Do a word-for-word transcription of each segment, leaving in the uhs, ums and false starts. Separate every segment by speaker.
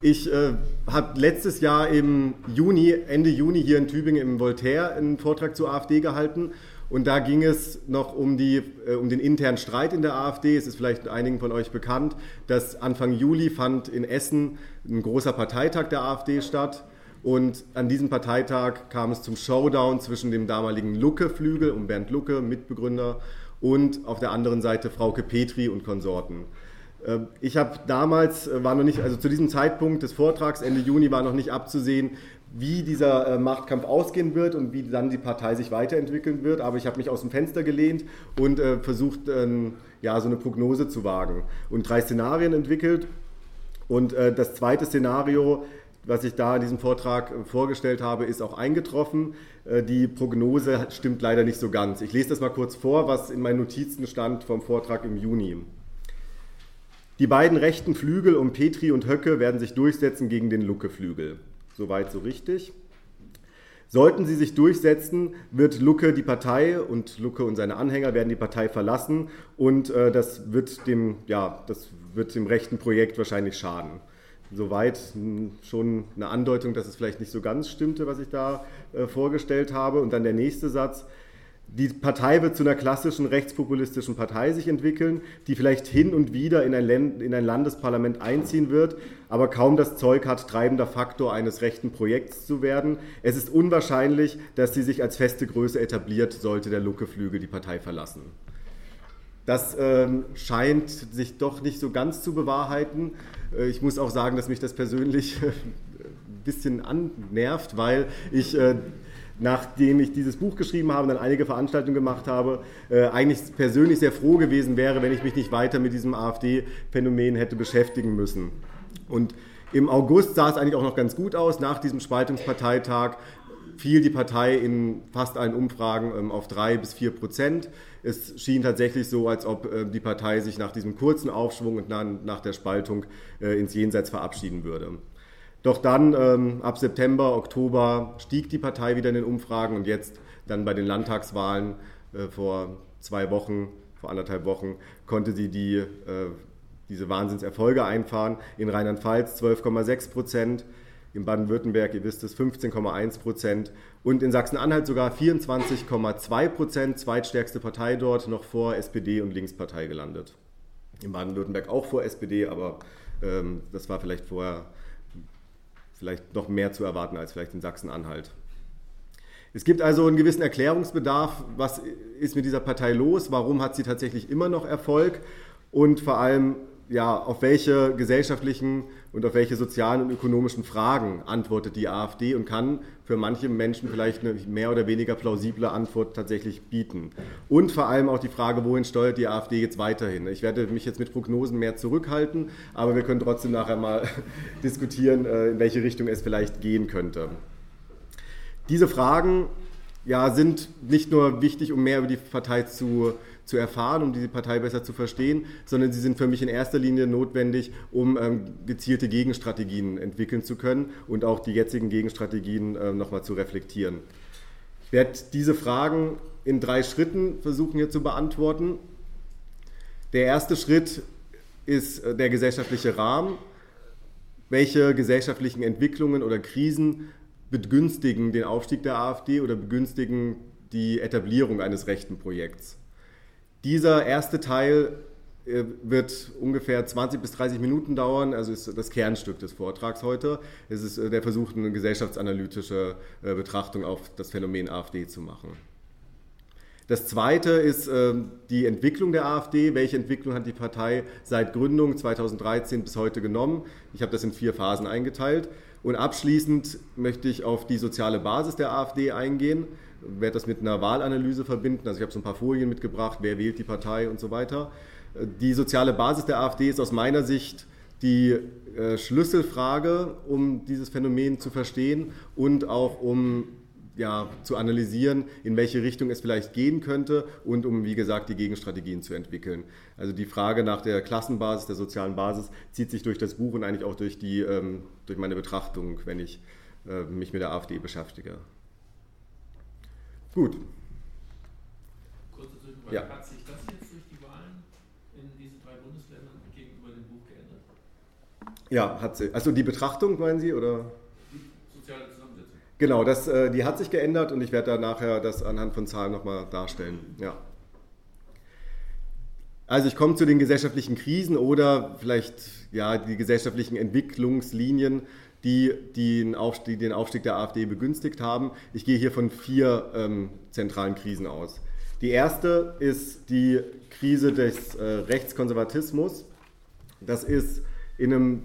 Speaker 1: Ich äh, habe letztes Jahr im Juni, Ende Juni hier in Tübingen im Voltaire einen Vortrag zur AfD gehalten und da ging es noch um, die, äh, um den internen Streit in der AfD. Es ist vielleicht einigen von euch bekannt, dass Anfang Juli fand in Essen ein großer Parteitag der AfD statt und an diesem Parteitag kam es zum Showdown zwischen dem damaligen Lucke-Flügel und Bernd Lucke, Mitbegründer, und auf der anderen Seite Frauke Petry und Konsorten. Ich habe damals, war noch nicht, also zu diesem Zeitpunkt des Vortrags, Ende Juni, war noch nicht abzusehen, wie dieser Machtkampf ausgehen wird und wie dann die Partei sich weiterentwickeln wird. Aber ich habe mich aus dem Fenster gelehnt und äh, versucht, ähm, ja, so eine Prognose zu wagen und drei Szenarien entwickelt. Und äh, das zweite Szenario, was ich da in diesem Vortrag vorgestellt habe, ist auch eingetroffen. Äh, die Prognose stimmt leider nicht so ganz. Ich lese das mal kurz vor, was in meinen Notizen stand vom Vortrag im Juni. Die beiden rechten Flügel um Petry und Höcke werden sich durchsetzen gegen den Lucke-Flügel. Soweit so richtig. Sollten sie sich durchsetzen, wird Lucke die Partei und Lucke und seine Anhänger werden die Partei verlassen und äh, das wird dem, ja, das wird dem rechten Projekt wahrscheinlich schaden. Soweit schon eine Andeutung, dass es vielleicht nicht so ganz stimmte, was ich da äh, vorgestellt habe. Und dann der nächste Satz. Die Partei wird zu einer klassischen rechtspopulistischen Partei sich entwickeln, die vielleicht hin und wieder in ein, Länd- in ein Landesparlament einziehen wird, aber kaum das Zeug hat, treibender Faktor eines rechten Projekts zu werden. Es ist unwahrscheinlich, dass sie sich als feste Größe etabliert, sollte der Lucke-Flügel die Partei verlassen. Das ähm, scheint sich doch nicht so ganz zu bewahrheiten. Äh, ich muss auch sagen, dass mich das persönlich äh, ein bisschen annervt, weil ich... Äh, nachdem ich dieses Buch geschrieben habe und dann einige Veranstaltungen gemacht habe, äh, eigentlich persönlich sehr froh gewesen wäre, wenn ich mich nicht weiter mit diesem AfD-Phänomen hätte beschäftigen müssen. Und im August sah es eigentlich auch noch ganz gut aus. Nach diesem Spaltungsparteitag fiel die Partei in fast allen Umfragen ähm, auf drei bis vier Prozent. Es schien tatsächlich so, als ob äh, die Partei sich nach diesem kurzen Aufschwung und nach, nach der Spaltung äh, ins Jenseits verabschieden würde. Doch dann, ähm, ab September, Oktober, stieg die Partei wieder in den Umfragen und jetzt dann bei den Landtagswahlen äh, vor zwei Wochen, vor anderthalb Wochen, konnte sie die, äh, diese Wahnsinnserfolge einfahren. In Rheinland-Pfalz zwölf Komma sechs Prozent, in Baden-Württemberg, ihr wisst es, fünfzehn Komma eins Prozent und in Sachsen-Anhalt sogar vierundzwanzig Komma zwei Prozent, zweitstärkste Partei dort, noch vor S P D und Linkspartei gelandet. In Baden-Württemberg auch vor S P D, aber ähm, das war vielleicht vorher... vielleicht noch mehr zu erwarten als vielleicht in Sachsen-Anhalt. Es gibt also einen gewissen Erklärungsbedarf, was ist mit dieser Partei los, warum hat sie tatsächlich immer noch Erfolg und vor allem, ja, auf welche gesellschaftlichen und auf welche sozialen und ökonomischen Fragen antwortet die AfD und kann für manche Menschen vielleicht eine mehr oder weniger plausible Antwort tatsächlich bieten. Und vor allem auch die Frage, wohin steuert die AfD jetzt weiterhin? Ich werde mich jetzt mit Prognosen mehr zurückhalten, aber wir können trotzdem nachher mal diskutieren, in welche Richtung es vielleicht gehen könnte. Diese Fragen, ja, sind nicht nur wichtig, um mehr über die Partei zu zu erfahren, um diese Partei besser zu verstehen, sondern sie sind für mich in erster Linie notwendig, um ähm, gezielte Gegenstrategien entwickeln zu können und auch die jetzigen Gegenstrategien äh, nochmal zu reflektieren. Ich werde diese Fragen in drei Schritten versuchen hier zu beantworten. Der erste Schritt ist äh, der gesellschaftliche Rahmen. Welche gesellschaftlichen Entwicklungen oder Krisen begünstigen den Aufstieg der AfD oder begünstigen die Etablierung eines rechten Projekts? Dieser erste Teil wird ungefähr zwanzig bis dreißig Minuten dauern, also ist das Kernstück des Vortrags heute. Es ist der Versuch, eine gesellschaftsanalytische Betrachtung auf das Phänomen AfD zu machen. Das zweite ist die Entwicklung der AfD. Welche Entwicklung hat die Partei seit Gründung zweitausenddreizehn bis heute genommen? Ich habe das in vier Phasen eingeteilt. Und abschließend möchte ich auf die soziale Basis der AfD eingehen. Ich werde das mit einer Wahlanalyse verbinden. Also ich habe so ein paar Folien mitgebracht, wer wählt die Partei und so weiter. Die soziale Basis der AfD ist aus meiner Sicht die äh, Schlüsselfrage, um dieses Phänomen zu verstehen und auch um ja, zu analysieren, in welche Richtung es vielleicht gehen könnte und um, wie gesagt, die Gegenstrategien zu entwickeln. Also die Frage nach der Klassenbasis, der sozialen Basis zieht sich durch das Buch und eigentlich auch durch, die, ähm, durch meine Betrachtung, wenn ich äh, mich mit der AfD beschäftige. Gut.
Speaker 2: Kurze Zwischenfrage. Ja. Hat sich das jetzt durch die Wahlen in diesen drei Bundesländern gegenüber dem Buch
Speaker 1: Ja, hat sie. Also die Betrachtung, meinen Sie, oder?
Speaker 2: Die soziale Zusammensetzung.
Speaker 1: Genau, das, äh, die hat sich geändert und ich werde da nachher das anhand von Zahlen nochmal darstellen. Ja. Also ich komme zu den gesellschaftlichen Krisen oder vielleicht ja, die gesellschaftlichen Entwicklungslinien, die, die, den Aufstieg, die den Aufstieg der AfD begünstigt haben. Ich gehe hier von vier ähm, zentralen Krisen aus. Die erste ist die Krise des äh, Rechtskonservatismus. Das ist in einem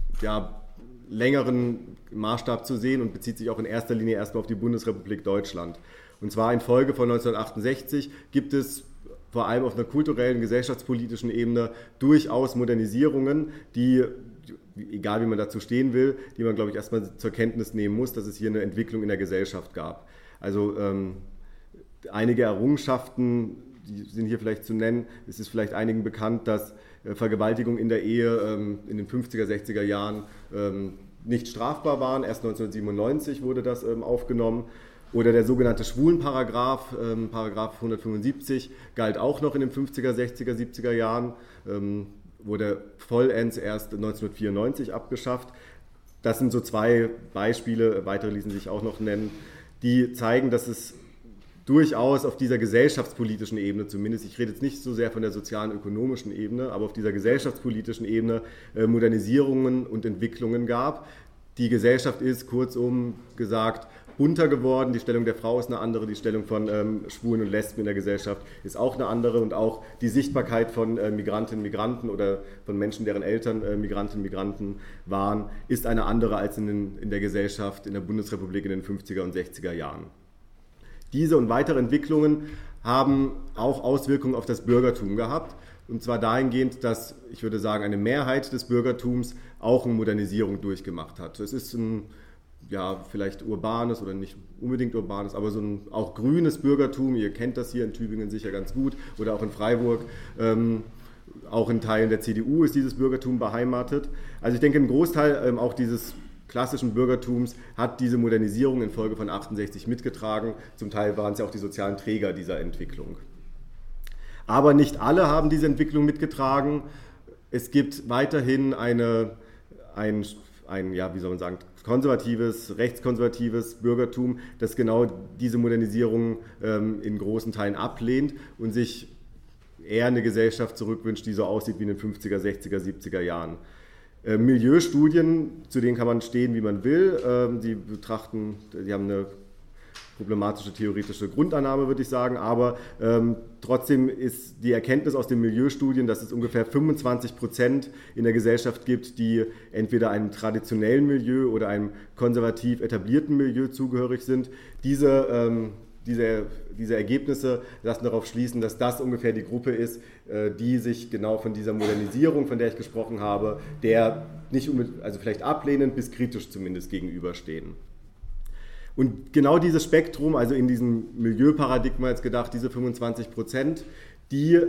Speaker 1: ja, längeren Maßstab zu sehen und bezieht sich auch in erster Linie erstmal auf die Bundesrepublik Deutschland. Und zwar infolge von neunzehnhundertachtundsechzig gibt es vor allem auf einer kulturellen, gesellschaftspolitischen Ebene durchaus Modernisierungen, die, egal wie man dazu stehen will, die man, glaube ich, erstmal zur Kenntnis nehmen muss, dass es hier eine Entwicklung in der Gesellschaft gab. Also ähm, einige Errungenschaften, die sind hier vielleicht zu nennen. Es ist vielleicht einigen bekannt, dass äh, Vergewaltigung in der Ehe ähm, in den fünfziger, sechziger Jahren ähm, nicht strafbar waren. Erst neunzehnhundertsiebenundneunzig wurde das ähm, aufgenommen. Oder der sogenannte Schwulenparagraph, ähm, Paragraph hundertfünfundsiebzig, galt auch noch in den fünfziger, sechziger, siebziger Jahren, ähm, wurde vollends erst neunzehnhundertvierundneunzig abgeschafft. Das sind so zwei Beispiele, weitere ließen sich auch noch nennen, die zeigen, dass es durchaus auf dieser gesellschaftspolitischen Ebene zumindest, ich rede jetzt nicht so sehr von der sozialen, ökonomischen Ebene, aber auf dieser gesellschaftspolitischen Ebene äh, Modernisierungen und Entwicklungen gab. Die Gesellschaft ist, kurzum gesagt, bunter geworden, die Stellung der Frau ist eine andere, die Stellung von ähm, Schwulen und Lesben in der Gesellschaft ist auch eine andere und auch die Sichtbarkeit von äh, Migrantinnen und Migranten oder von Menschen, deren Eltern äh, Migrantinnen und Migranten waren, ist eine andere als in, den, in der Gesellschaft in der Bundesrepublik in den fünfziger und sechziger Jahren. Diese und weitere Entwicklungen haben auch Auswirkungen auf das Bürgertum gehabt, und zwar dahingehend, dass, ich würde sagen, eine Mehrheit des Bürgertums auch eine Modernisierung durchgemacht hat. Es ist ein ja, vielleicht urbanes oder nicht unbedingt urbanes, aber so ein auch grünes Bürgertum, ihr kennt das hier in Tübingen sicher ganz gut oder auch in Freiburg, ähm, auch in Teilen der C D U ist dieses Bürgertum beheimatet. Also ich denke, ein Großteil ähm, auch dieses klassischen Bürgertums hat diese Modernisierung infolge von achtundsechzig mitgetragen, zum Teil waren es ja auch die sozialen Träger dieser Entwicklung. Aber nicht alle haben diese Entwicklung mitgetragen. Es gibt weiterhin eine, ein, ein ja, wie soll man sagen, konservatives, rechtskonservatives Bürgertum, das genau diese Modernisierung ähm, in großen Teilen ablehnt und sich eher eine Gesellschaft zurückwünscht, die so aussieht wie in den fünfziger, sechziger, siebziger Jahren. Äh, Milieustudien, zu denen kann man stehen, wie man will. Ähm, die betrachten, die haben eine problematische theoretische Grundannahme, würde ich sagen, aber ähm, trotzdem ist die Erkenntnis aus den Milieustudien, dass es ungefähr fünfundzwanzig Prozent in der Gesellschaft gibt, die entweder einem traditionellen Milieu oder einem konservativ etablierten Milieu zugehörig sind. Diese, ähm, diese, diese Ergebnisse lassen darauf schließen, dass das ungefähr die Gruppe ist, äh, die sich genau von dieser Modernisierung, von der ich gesprochen habe, der nicht unbedingt, also vielleicht ablehnend bis kritisch zumindest gegenüberstehen. Und genau dieses Spektrum, also in diesem Milieuparadigma jetzt gedacht, diese fünfundzwanzig Prozent, die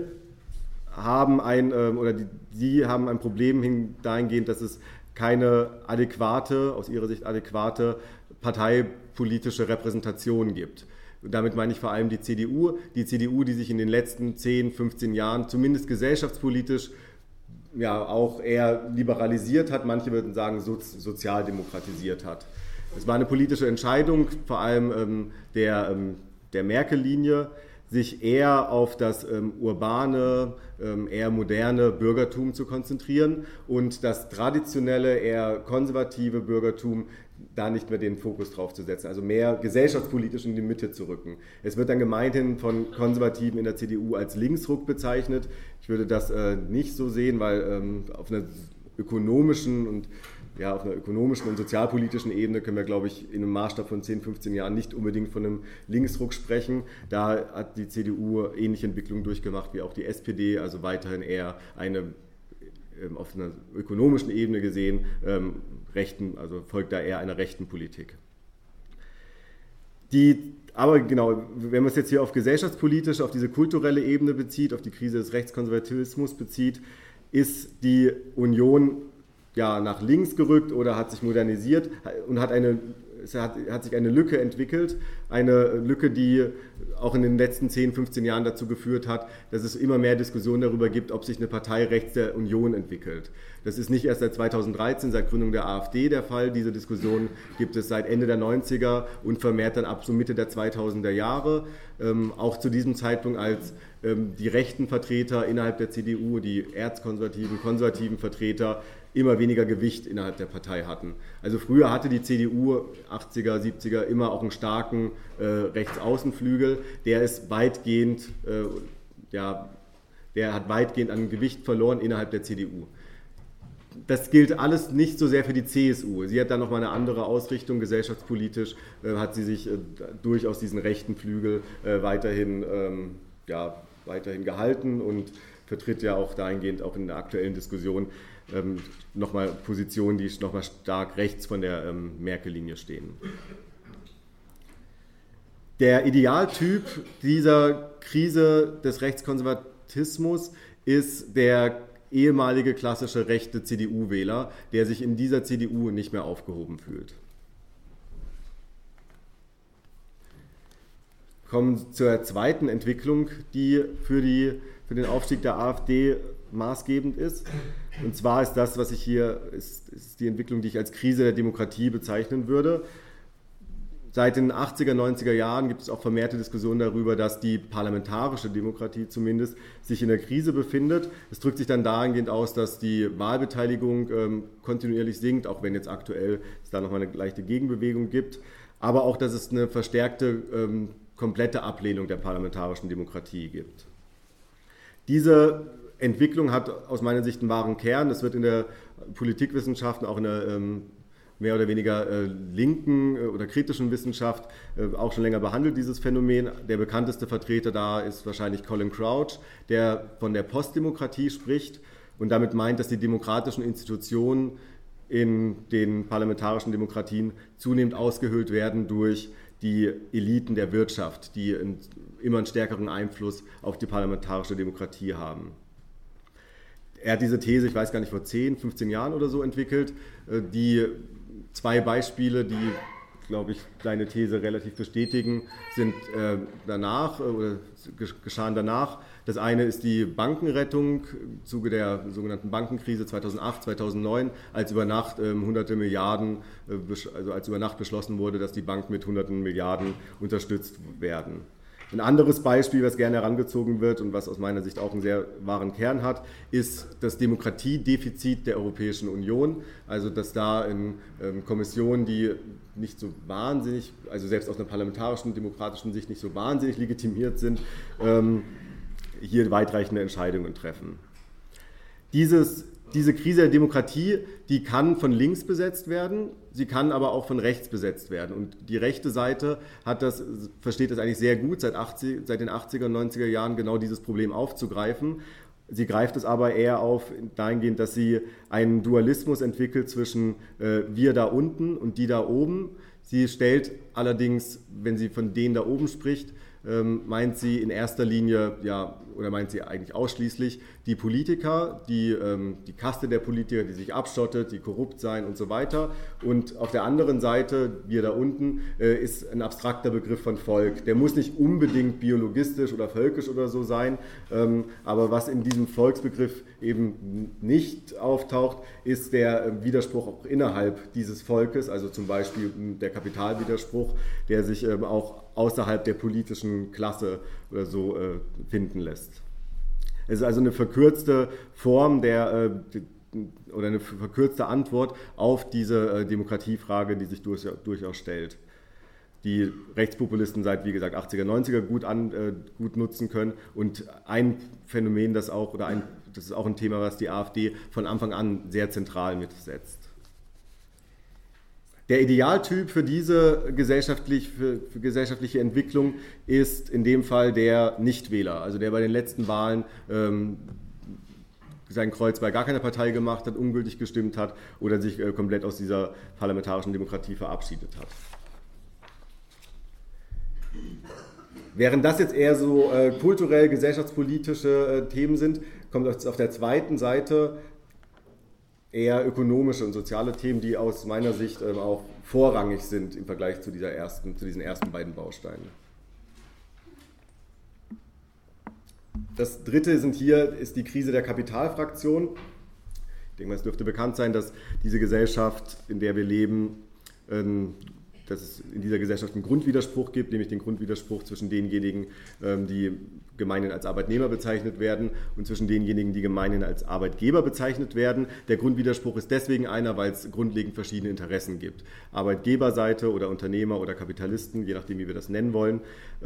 Speaker 1: haben ein, oder die, die haben ein Problem dahingehend, dass es keine adäquate, aus ihrer Sicht adäquate parteipolitische Repräsentation gibt. Und damit meine ich vor allem die C D U, die C D U, die sich in den letzten zehn, fünfzehn Jahren zumindest gesellschaftspolitisch ja auch eher liberalisiert hat, manche würden sagen sozialdemokratisiert hat. Es war eine politische Entscheidung, vor allem ähm, der, ähm, der Merkel-Linie, sich eher auf das ähm, urbane, ähm, eher moderne Bürgertum zu konzentrieren und das traditionelle, eher konservative Bürgertum da nicht mehr den Fokus drauf zu setzen, also mehr gesellschaftspolitisch in die Mitte zu rücken. Es wird dann gemeinhin von Konservativen in der C D U als Linksruck bezeichnet. Ich würde das äh, nicht so sehen, weil ähm, auf einer ökonomischen und Ja, auf einer ökonomischen und sozialpolitischen Ebene können wir, glaube ich, in einem Maßstab von zehn, fünfzehn Jahren nicht unbedingt von einem Linksruck sprechen. Da hat die C D U ähnliche Entwicklungen durchgemacht wie auch die S P D, also weiterhin eher eine auf einer ökonomischen Ebene gesehen, ähm, rechten, also folgt da eher einer rechten Politik. Die, aber genau, wenn man es jetzt hier auf gesellschaftspolitische, auf diese kulturelle Ebene bezieht, auf die Krise des Rechtskonservatismus bezieht, ist die Union ja, nach links gerückt oder hat sich modernisiert und hat eine es hat, hat sich eine Lücke entwickelt, eine Lücke, die auch in den letzten zehn, fünfzehn Jahren dazu geführt hat, dass es immer mehr Diskussionen darüber gibt, ob sich eine Partei rechts der Union entwickelt. Das ist nicht erst seit zweitausenddreizehn, seit Gründung der AfD der Fall. Diese Diskussion gibt es seit Ende der neunziger und vermehrt dann ab so Mitte der zweitausender Jahre. Ähm, auch zu diesem Zeitpunkt, als ähm, die rechten Vertreter innerhalb der C D U, die erzkonservativen, konservativen Vertreter immer weniger Gewicht innerhalb der Partei hatten. Also früher hatte die C D U, achtziger, siebziger, immer auch einen starken äh, Rechtsaußenflügel. Der ist weitgehend, äh, ja, der hat weitgehend an Gewicht verloren innerhalb der C D U. Das gilt alles nicht so sehr für die C S U. Sie hat dann nochmal eine andere Ausrichtung, gesellschaftspolitisch äh, hat sie sich äh, durchaus diesen rechten Flügel äh, weiterhin, ähm, ja, weiterhin gehalten und vertritt ja auch dahingehend auch in der aktuellen Diskussion ähm, nochmal Positionen, die nochmal stark rechts von der ähm, Merkel-Linie stehen. Der Idealtyp dieser Krise des Rechtskonservatismus ist der ehemalige klassische rechte C D U-Wähler, der sich in dieser C D U nicht mehr aufgehoben fühlt. Kommen zur zweiten Entwicklung, die für, die für den Aufstieg der AfD maßgebend ist. Und zwar ist das, was ich hier, ist, ist die Entwicklung, die ich als Krise der Demokratie bezeichnen würde. Seit den achtziger, neunziger Jahren gibt es auch vermehrte Diskussionen darüber, dass die parlamentarische Demokratie zumindest sich in der Krise befindet. Es drückt sich dann dahingehend aus, dass die Wahlbeteiligung ähm, kontinuierlich sinkt, auch wenn jetzt aktuell es da nochmal eine leichte Gegenbewegung gibt, aber auch, dass es eine verstärkte, ähm, komplette Ablehnung der parlamentarischen Demokratie gibt. Diese Entwicklung hat aus meiner Sicht einen wahren Kern. Das wird in der Politikwissenschaft, auch in der ähm, mehr oder weniger äh, linken äh, oder kritischen Wissenschaft äh, auch schon länger behandelt, dieses Phänomen. Der bekannteste Vertreter da ist wahrscheinlich Colin Crouch, der von der Postdemokratie spricht und damit meint, dass die demokratischen Institutionen in den parlamentarischen Demokratien zunehmend ausgehöhlt werden durch die Eliten der Wirtschaft, die einen, immer einen stärkeren Einfluss auf die parlamentarische Demokratie haben. Er hat diese These, ich weiß gar nicht, vor zehn, fünfzehn Jahren oder so entwickelt, äh, die zwei Beispiele, die, glaube ich, seine These relativ bestätigen, sind äh, danach äh, oder geschahen danach. Das eine ist die Bankenrettung im Zuge der sogenannten Bankenkrise zweitausendacht, zweitausendneun, als über Nacht äh, hunderte Milliarden, äh, also als über Nacht beschlossen wurde, dass die Banken mit hunderten Milliarden unterstützt werden. Ein anderes Beispiel, was gerne herangezogen wird und was aus meiner Sicht auch einen sehr wahren Kern hat, ist das Demokratiedefizit der Europäischen Union. Also dass da in ähm, Kommissionen, die nicht so wahnsinnig, also selbst aus einer parlamentarischen, demokratischen Sicht nicht so wahnsinnig legitimiert sind, ähm, hier weitreichende Entscheidungen treffen. Dieses Diese Krise der Demokratie, die kann von links besetzt werden, sie kann aber auch von rechts besetzt werden. Und die rechte Seite hat das, versteht das eigentlich sehr gut, seit, achtzig, seit den achtziger und neunziger Jahren genau dieses Problem aufzugreifen. Sie greift es aber eher auf dahingehend, dass sie einen Dualismus entwickelt zwischen äh, wir da unten und die da oben. Sie stellt allerdings, wenn sie von denen da oben spricht, ähm, meint sie in erster Linie, ja, oder meint sie eigentlich ausschließlich die Politiker, die, ähm, die Kaste der Politiker, die sich abschottet, die korrupt sein und so weiter. Und auf der anderen Seite, wir da unten, äh, ist ein abstrakter Begriff von Volk. Der muss nicht unbedingt biologistisch oder völkisch oder so sein, ähm, aber was in diesem Volksbegriff eben nicht auftaucht, ist der äh, Widerspruch auch innerhalb dieses Volkes, also zum Beispiel der Kapitalwiderspruch, der sich ähm, auch außerhalb der politischen Klasse oder so äh, finden lässt. Es ist also eine verkürzte Form der, äh, oder eine verkürzte Antwort auf diese äh, Demokratiefrage, die sich durch, durchaus stellt. Die Rechtspopulisten seit, wie gesagt, achtziger, neunziger gut, an, äh, gut nutzen können. Und ein Phänomen, das auch, oder ein, das ist auch ein Thema, was die AfD von Anfang an sehr zentral mitsetzt. Der Idealtyp für diese gesellschaftlich, für, für gesellschaftliche Entwicklung ist in dem Fall der Nichtwähler, also der bei den letzten Wahlen ähm, sein Kreuz bei gar keiner Partei gemacht hat, ungültig gestimmt hat oder sich äh, komplett aus dieser parlamentarischen Demokratie verabschiedet hat. Während das jetzt eher so äh, kulturell, gesellschaftspolitische äh, Themen sind, kommt auf der zweiten Seite eher ökonomische und soziale Themen, die aus meiner Sicht ähm, auch vorrangig sind im Vergleich zu, dieser ersten, zu diesen ersten beiden Bausteinen. Das dritte sind hier, ist die Krise der Kapitalfraktion. Ich denke mal, es dürfte bekannt sein, dass diese Gesellschaft, in der wir leben, ähm, dass es in dieser Gesellschaft einen Grundwiderspruch gibt, nämlich den Grundwiderspruch zwischen denjenigen, die gemeinhin als Arbeitnehmer bezeichnet werden und zwischen denjenigen, die gemeinhin als Arbeitgeber bezeichnet werden. Der Grundwiderspruch ist deswegen einer, weil es grundlegend verschiedene Interessen gibt. Arbeitgeberseite oder Unternehmer oder Kapitalisten, je nachdem, wie wir das nennen wollen,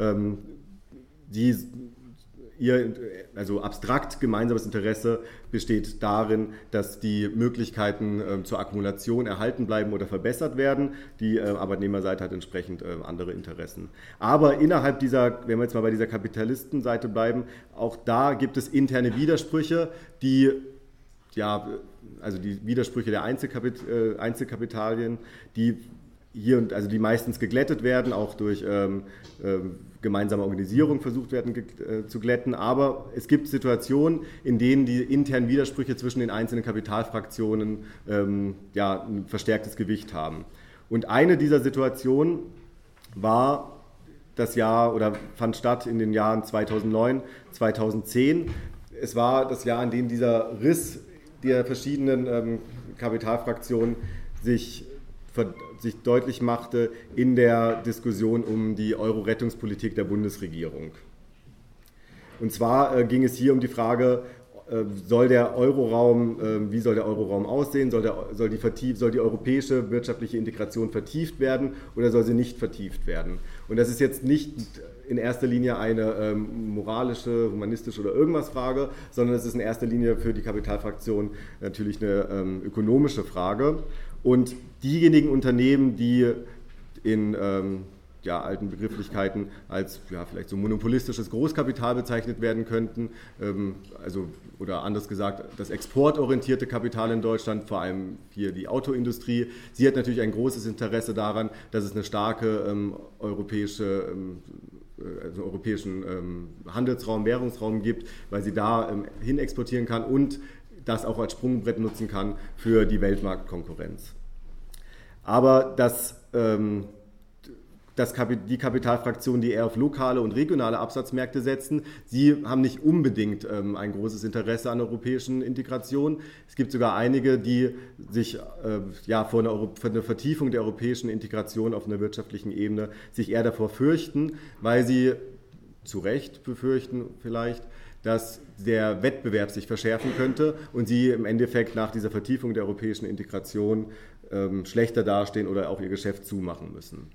Speaker 1: die Ihr also abstrakt gemeinsames Interesse besteht darin, dass die Möglichkeiten äh, zur Akkumulation erhalten bleiben oder verbessert werden. Die äh, Arbeitnehmerseite hat entsprechend äh, andere Interessen. Aber innerhalb dieser, wenn wir jetzt mal bei dieser Kapitalistenseite bleiben, auch da gibt es interne Widersprüche, die ja, also die Widersprüche der Einzelkapit äh, Einzelkapitalien, die hier und also die meistens geglättet werden, auch durch ähm, ähm, gemeinsame Organisierung versucht werden äh, zu glätten. Aber es gibt Situationen, in denen die internen Widersprüche zwischen den einzelnen Kapitalfraktionen ähm, ja, ein verstärktes Gewicht haben. Und eine dieser Situationen war das Jahr oder fand statt in den Jahren zweitausendneun, zweitausendzehn. Es war das Jahr, in dem dieser Riss der verschiedenen ähm, Kapitalfraktionen sich sich deutlich machte in der Diskussion um die Euro-Rettungspolitik der Bundesregierung. Und zwar äh, ging es hier um die Frage, äh, soll der Euroraum, äh, wie soll der Euroraum aussehen, soll, der, soll, die vertief, soll die europäische wirtschaftliche Integration vertieft werden oder soll sie nicht vertieft werden? Und das ist jetzt nicht in erster Linie eine ähm, moralische, humanistische oder irgendwas Frage, sondern es ist in erster Linie für die Kapitalfraktion natürlich eine ähm, ökonomische Frage. Und diejenigen Unternehmen, die in ähm, ja, alten Begrifflichkeiten als ja, vielleicht so monopolistisches Großkapital bezeichnet werden könnten, ähm, also, oder anders gesagt, das exportorientierte Kapital in Deutschland, vor allem hier die Autoindustrie, sie hat natürlich ein großes Interesse daran, dass es eine starke ähm, europäische ähm, also europäischen ähm, Handelsraum, Währungsraum gibt, weil sie da ähm, hin exportieren kann und das auch als Sprungbrett nutzen kann für die Weltmarktkonkurrenz. Aber das, ähm, das Kapi- die Kapitalfraktionen, die eher auf lokale und regionale Absatzmärkte setzen, sie haben nicht unbedingt ähm, ein großes Interesse an europäischen Integration. Es gibt sogar einige, die sich äh, ja, vor einer, Euro- vor einer Vertiefung der europäischen Integration auf einer wirtschaftlichen Ebene sich eher davor fürchten, weil sie zu Recht befürchten vielleicht, dass der Wettbewerb sich verschärfen könnte und sie im Endeffekt nach dieser Vertiefung der europäischen Integration ähm, schlechter dastehen oder auch ihr Geschäft zumachen müssen.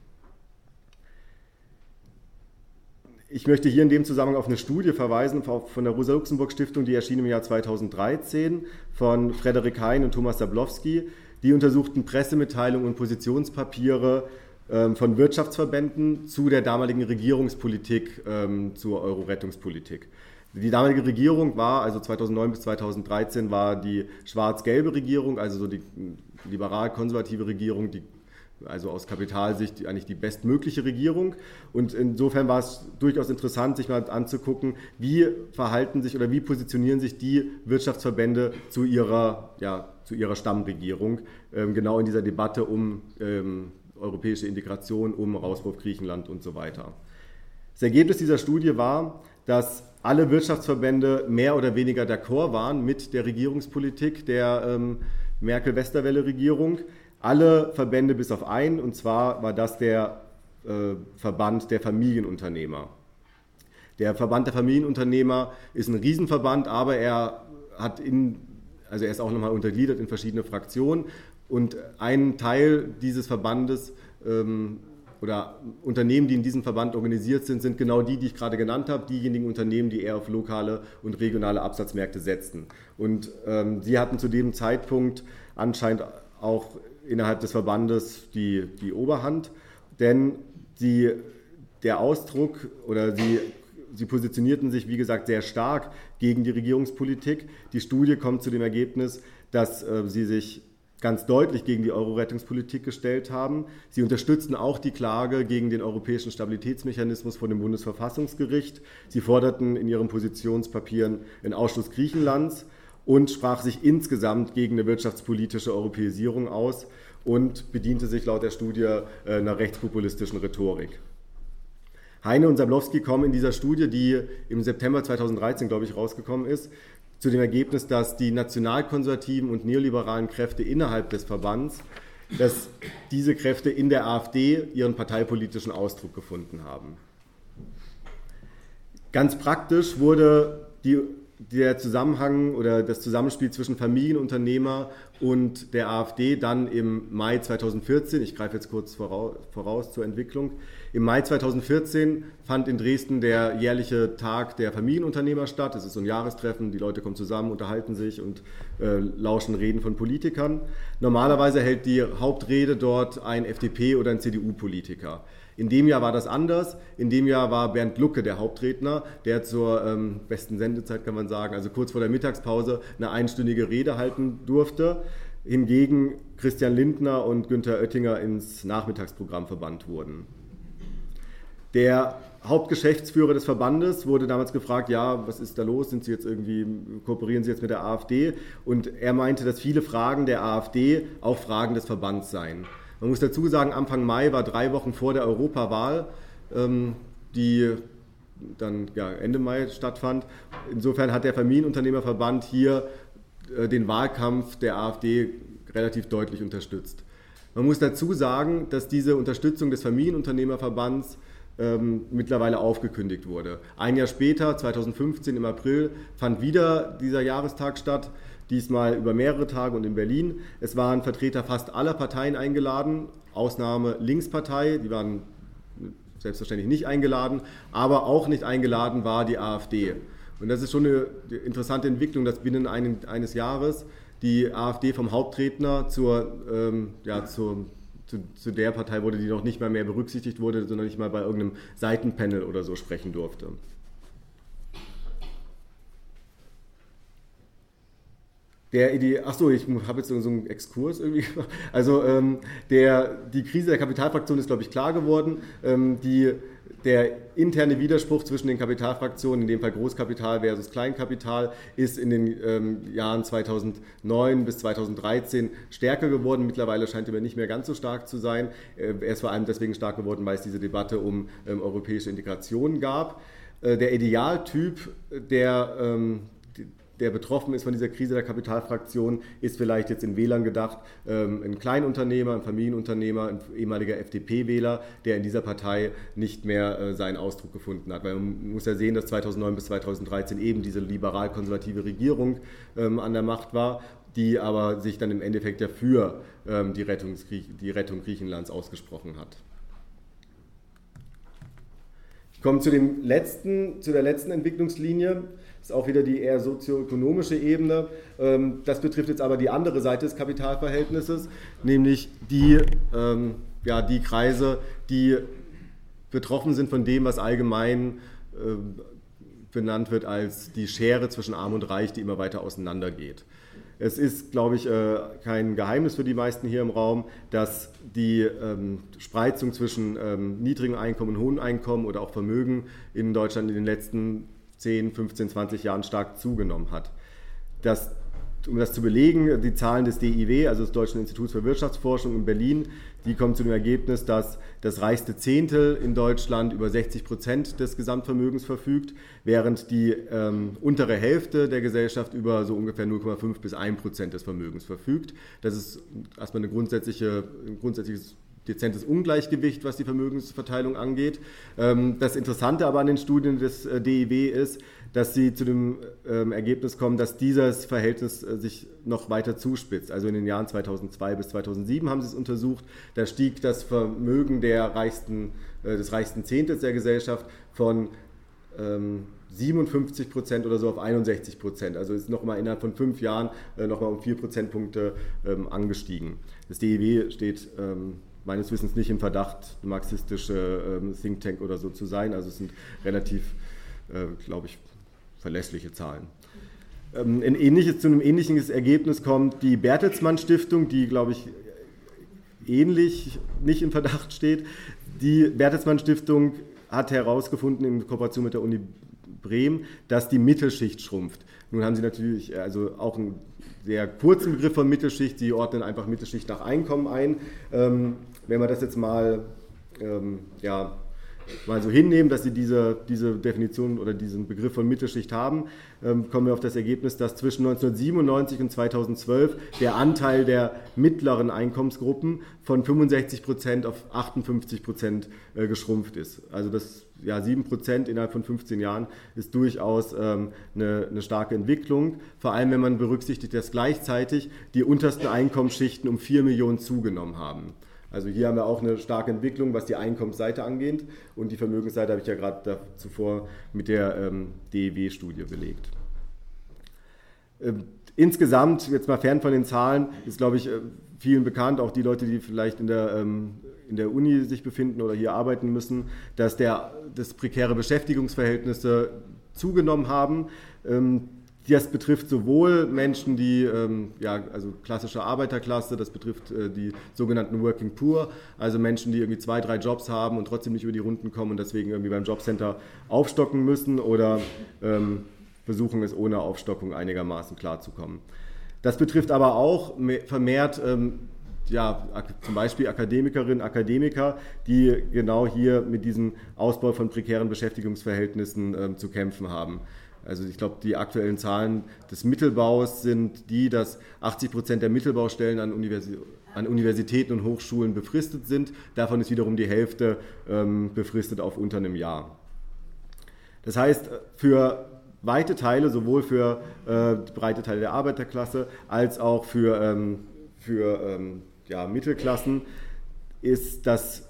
Speaker 1: Ich möchte hier in dem Zusammenhang auf eine Studie verweisen von der Rosa-Luxemburg-Stiftung, die erschien im Jahr zweitausenddreizehn von Frederik Hein und Thomas Dablowski. Die untersuchten Pressemitteilungen und Positionspapiere ähm, von Wirtschaftsverbänden zu der damaligen Regierungspolitik, ähm, zur Euro-Rettungspolitik. Die damalige Regierung war, also zweitausendneun bis zweitausenddreizehn, war die schwarz-gelbe Regierung, also so die liberal-konservative Regierung, die, also aus Kapitalsicht eigentlich die bestmögliche Regierung. Und insofern war es durchaus interessant, sich mal anzugucken, wie verhalten sich oder wie positionieren sich die Wirtschaftsverbände zu ihrer, ja, zu ihrer Stammregierung, ähm, genau in dieser Debatte um ähm, europäische Integration, um Rauswurf Griechenland und so weiter. Das Ergebnis dieser Studie war, dass alle Wirtschaftsverbände mehr oder weniger d'accord waren mit der Regierungspolitik der ähm, Merkel-Westerwelle-Regierung. Alle Verbände bis auf einen, und zwar war das der äh, Verband der Familienunternehmer. Der Verband der Familienunternehmer ist ein Riesenverband, aber er hat in, also er ist auch nochmal untergliedert in verschiedene Fraktionen und ein Teil dieses Verbandes ähm, oder Unternehmen, die in diesem Verband organisiert sind, sind genau die, die ich gerade genannt habe, diejenigen Unternehmen, die eher auf lokale und regionale Absatzmärkte setzten. Und ähm, sie hatten zu dem Zeitpunkt anscheinend auch innerhalb des Verbandes die, die Oberhand, denn sie, der Ausdruck oder sie, sie positionierten sich, wie gesagt, sehr stark gegen die Regierungspolitik. Die Studie kommt zu dem Ergebnis, dass äh, sie sich ganz deutlich gegen die Euro-Rettungspolitik gestellt haben. Sie unterstützten auch die Klage gegen den Europäischen Stabilitätsmechanismus vor dem Bundesverfassungsgericht. Sie forderten in ihren Positionspapieren den Ausschluss Griechenlands und sprach sich insgesamt gegen eine wirtschaftspolitische Europäisierung aus und bediente sich laut der Studie einer rechtspopulistischen Rhetorik. Heine und Sablowski kommen in dieser Studie, die im September zweitausenddreizehn, glaube ich, rausgekommen ist, zu dem Ergebnis, dass die nationalkonservativen und neoliberalen Kräfte innerhalb des Verbands, dass diese Kräfte in der AfD ihren parteipolitischen Ausdruck gefunden haben. Ganz praktisch wurde die, der Zusammenhang oder das Zusammenspiel zwischen Familienunternehmer und der AfD dann im Mai zweitausendvierzehn, ich greife jetzt kurz voraus, voraus zur Entwicklung, im Mai zweitausendvierzehn fand in Dresden der jährliche Tag der Familienunternehmer statt. Das ist so ein Jahrestreffen, die Leute kommen zusammen, unterhalten sich und äh, lauschen Reden von Politikern. Normalerweise hält die Hauptrede dort ein F D P- oder ein C D U-Politiker. In dem Jahr war das anders. In dem Jahr war Bernd Lucke der Hauptredner, der zur ähm, besten Sendezeit, kann man sagen, also kurz vor der Mittagspause, eine einstündige Rede halten durfte. Hingegen Christian Lindner und Günther Oettinger ins Nachmittagsprogramm verbannt wurden. Der Hauptgeschäftsführer des Verbandes wurde damals gefragt, ja, was ist da los? Sind Sie jetzt irgendwie, kooperieren Sie jetzt mit der AfD? Und er meinte, dass viele Fragen der AfD auch Fragen des Verbands seien. Man muss dazu sagen, Anfang Mai war drei Wochen vor der Europawahl, die dann ja, Ende Mai stattfand. Insofern hat der Familienunternehmerverband hier den Wahlkampf der AfD relativ deutlich unterstützt. Man muss dazu sagen, dass diese Unterstützung des Familienunternehmerverbands ähm, mittlerweile aufgekündigt wurde. Ein Jahr später, zweitausendfünfzehn im April, fand wieder dieser Jahrestag statt, diesmal über mehrere Tage und in Berlin. Es waren Vertreter fast aller Parteien eingeladen, Ausnahme Linkspartei, die waren selbstverständlich nicht eingeladen, aber auch nicht eingeladen war die AfD. Und das ist schon eine interessante Entwicklung, dass binnen einen, eines Jahres die AfD vom Hauptredner zur, ähm, ja, zur, zu, zu der Partei wurde, die noch nicht mal mehr berücksichtigt wurde, sondern nicht mal bei irgendeinem Seitenpanel oder so sprechen durfte. Der, die, achso, ich habe jetzt so einen Exkurs irgendwie gemacht. Also ähm, der, die Krise der Kapitalfraktion ist, glaube ich, klar geworden. Ähm, die, der interne Widerspruch zwischen den Kapitalfraktionen, in dem Fall Großkapital versus Kleinkapital, ist in den ähm, Jahren zweitausendneun bis zweitausenddreizehn stärker geworden. Mittlerweile scheint er nicht mehr ganz so stark zu sein. Äh, er ist vor allem deswegen stark geworden, weil es diese Debatte um ähm, europäische Integration gab. Äh, der Idealtyp, der ähm, der betroffen ist von dieser Krise der Kapitalfraktion, ist vielleicht jetzt in Wählern gedacht, ein Kleinunternehmer, ein Familienunternehmer, ein ehemaliger F D P-Wähler, der in dieser Partei nicht mehr seinen Ausdruck gefunden hat. Weil man muss ja sehen, dass zweitausendneun bis zweitausenddreizehn eben diese liberal-konservative Regierung an der Macht war, die aber sich dann im Endeffekt ja für die Rettung, die Rettung Griechenlands ausgesprochen hat. Ich komme zu, dem letzten, zu der letzten Entwicklungslinie. Das ist auch wieder die eher sozioökonomische Ebene. Das betrifft jetzt aber die andere Seite des Kapitalverhältnisses, nämlich die, ja, die Kreise, die betroffen sind von dem, was allgemein benannt wird als die Schere zwischen Arm und Reich, die immer weiter auseinandergeht. Es ist, glaube ich, kein Geheimnis für die meisten hier im Raum, dass die Spreizung zwischen niedrigem Einkommen und hohem Einkommen oder auch Vermögen in Deutschland in den letzten zehn, fünfzehn, zwanzig Jahren stark zugenommen hat. Das, um das zu belegen, die Zahlen des D I W, also des Deutschen Instituts für Wirtschaftsforschung in Berlin, die kommen zu dem Ergebnis, dass das reichste Zehntel in Deutschland über sechzig Prozent des Gesamtvermögens verfügt, während die ähm, untere Hälfte der Gesellschaft über so ungefähr null Komma fünf bis ein Prozent des Vermögens verfügt. Das ist erstmal eine grundsätzliche, ein grundsätzliches dezentes Ungleichgewicht, was die Vermögensverteilung angeht. Das Interessante aber an den Studien des D I W ist, dass sie zu dem Ergebnis kommen, dass dieses Verhältnis sich noch weiter zuspitzt. Also in den Jahren zweitausendzwei bis zweitausendsieben haben sie es untersucht. Da stieg das Vermögen der reichsten, des reichsten Zehntels der Gesellschaft von siebenundfünfzig Prozent oder so auf einundsechzig Prozent. Also ist nochmal innerhalb von fünf Jahren nochmal um vier Prozentpunkte angestiegen. Das D I W steht meines Wissens nicht im Verdacht, marxistische ähm, Think Tank oder so zu sein. Also es sind relativ, äh, glaube ich, verlässliche Zahlen. Ähm, ein ähnliches, zu einem ähnlichen Ergebnis kommt die Bertelsmann Stiftung, die, glaube ich, ähnlich nicht im Verdacht steht. Die Bertelsmann Stiftung hat herausgefunden in Kooperation mit der Uni Brehm, dass die Mittelschicht schrumpft. Nun haben Sie natürlich also auch einen sehr kurzen Begriff von Mittelschicht. Sie ordnen einfach Mittelschicht nach Einkommen ein. Ähm, wenn wir das jetzt mal, ähm, ja, mal so hinnehmen, dass Sie diese, diese Definition oder diesen Begriff von Mittelschicht haben, ähm, kommen wir auf das Ergebnis, dass zwischen neunzehnhundertsiebenundneunzig und zweitausendzwölf der Anteil der mittleren Einkommensgruppen von fünfundsechzig Prozent auf achtundfünfzig Prozent äh, geschrumpft ist. Also das ja, sieben Prozent innerhalb von fünfzehn Jahren ist durchaus ähm, eine, eine starke Entwicklung, vor allem wenn man berücksichtigt, dass gleichzeitig die untersten Einkommensschichten um vier Millionen zugenommen haben. Also hier haben wir auch eine starke Entwicklung, was die Einkommensseite angeht, und die Vermögensseite habe ich ja gerade zuvor mit der ähm, D E W-Studie belegt. Ähm, insgesamt, jetzt mal fern von den Zahlen, ist, glaube ich, vielen bekannt, auch die Leute, die vielleicht in der, ähm, in der Uni sich befinden oder hier arbeiten müssen, dass der, das prekäre Beschäftigungsverhältnisse zugenommen haben. Ähm, Das betrifft sowohl Menschen, die, ähm, ja, also klassische Arbeiterklasse, das betrifft äh, die sogenannten Working Poor, also Menschen, die irgendwie zwei, drei Jobs haben und trotzdem nicht über die Runden kommen und deswegen irgendwie beim Jobcenter aufstocken müssen oder ähm, versuchen es ohne Aufstockung einigermaßen klarzukommen. Das betrifft aber auch vermehrt ähm, ja, zum Beispiel Akademikerinnen, Akademiker, die genau hier mit diesem Ausbau von prekären Beschäftigungsverhältnissen ähm, zu kämpfen haben. Also ich glaube, die aktuellen Zahlen des Mittelbaus sind die, dass achtzig Prozent der Mittelbaustellen an, Universi- an Universitäten und Hochschulen befristet sind. Davon ist wiederum die Hälfte ähm, befristet auf unter einem Jahr. Das heißt, für weite Teile, sowohl für äh, breite Teile der Arbeiterklasse als auch für, ähm, für ähm, ja, Mittelklassen, ist das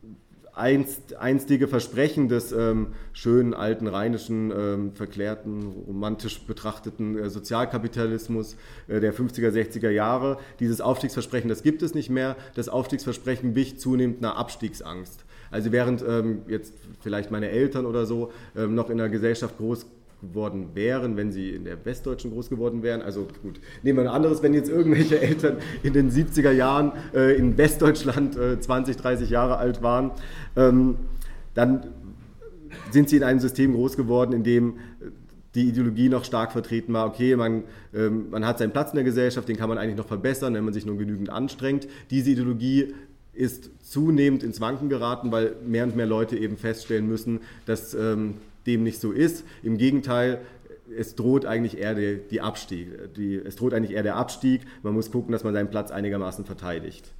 Speaker 1: Einst, einstige Versprechen des ähm, schönen, alten, rheinischen, ähm, verklärten, romantisch betrachteten äh, Sozialkapitalismus äh, der fünfziger, sechziger Jahre. Dieses Aufstiegsversprechen, das gibt es nicht mehr. Das Aufstiegsversprechen wicht zunehmend einer Abstiegsangst. Also während ähm, jetzt vielleicht meine Eltern oder so ähm, noch in einer Gesellschaft groß geworden wären, wenn sie in der Westdeutschen groß geworden wären. Also gut, nehmen wir ein anderes, wenn jetzt irgendwelche Eltern in den siebziger Jahren äh, in Westdeutschland äh, zwanzig, dreißig Jahre alt waren, ähm, dann sind sie in einem System groß geworden, in dem die Ideologie noch stark vertreten war, okay, man, ähm, man hat seinen Platz in der Gesellschaft, den kann man eigentlich noch verbessern, wenn man sich nur genügend anstrengt. Diese Ideologie ist zunehmend ins Wanken geraten, weil mehr und mehr Leute eben feststellen müssen, dass ähm, dem nicht so ist. Im Gegenteil, es droht eigentlich eher der, die Abstieg, die, es droht eigentlich eher der Abstieg. Man muss gucken, dass man seinen Platz einigermaßen verteidigt.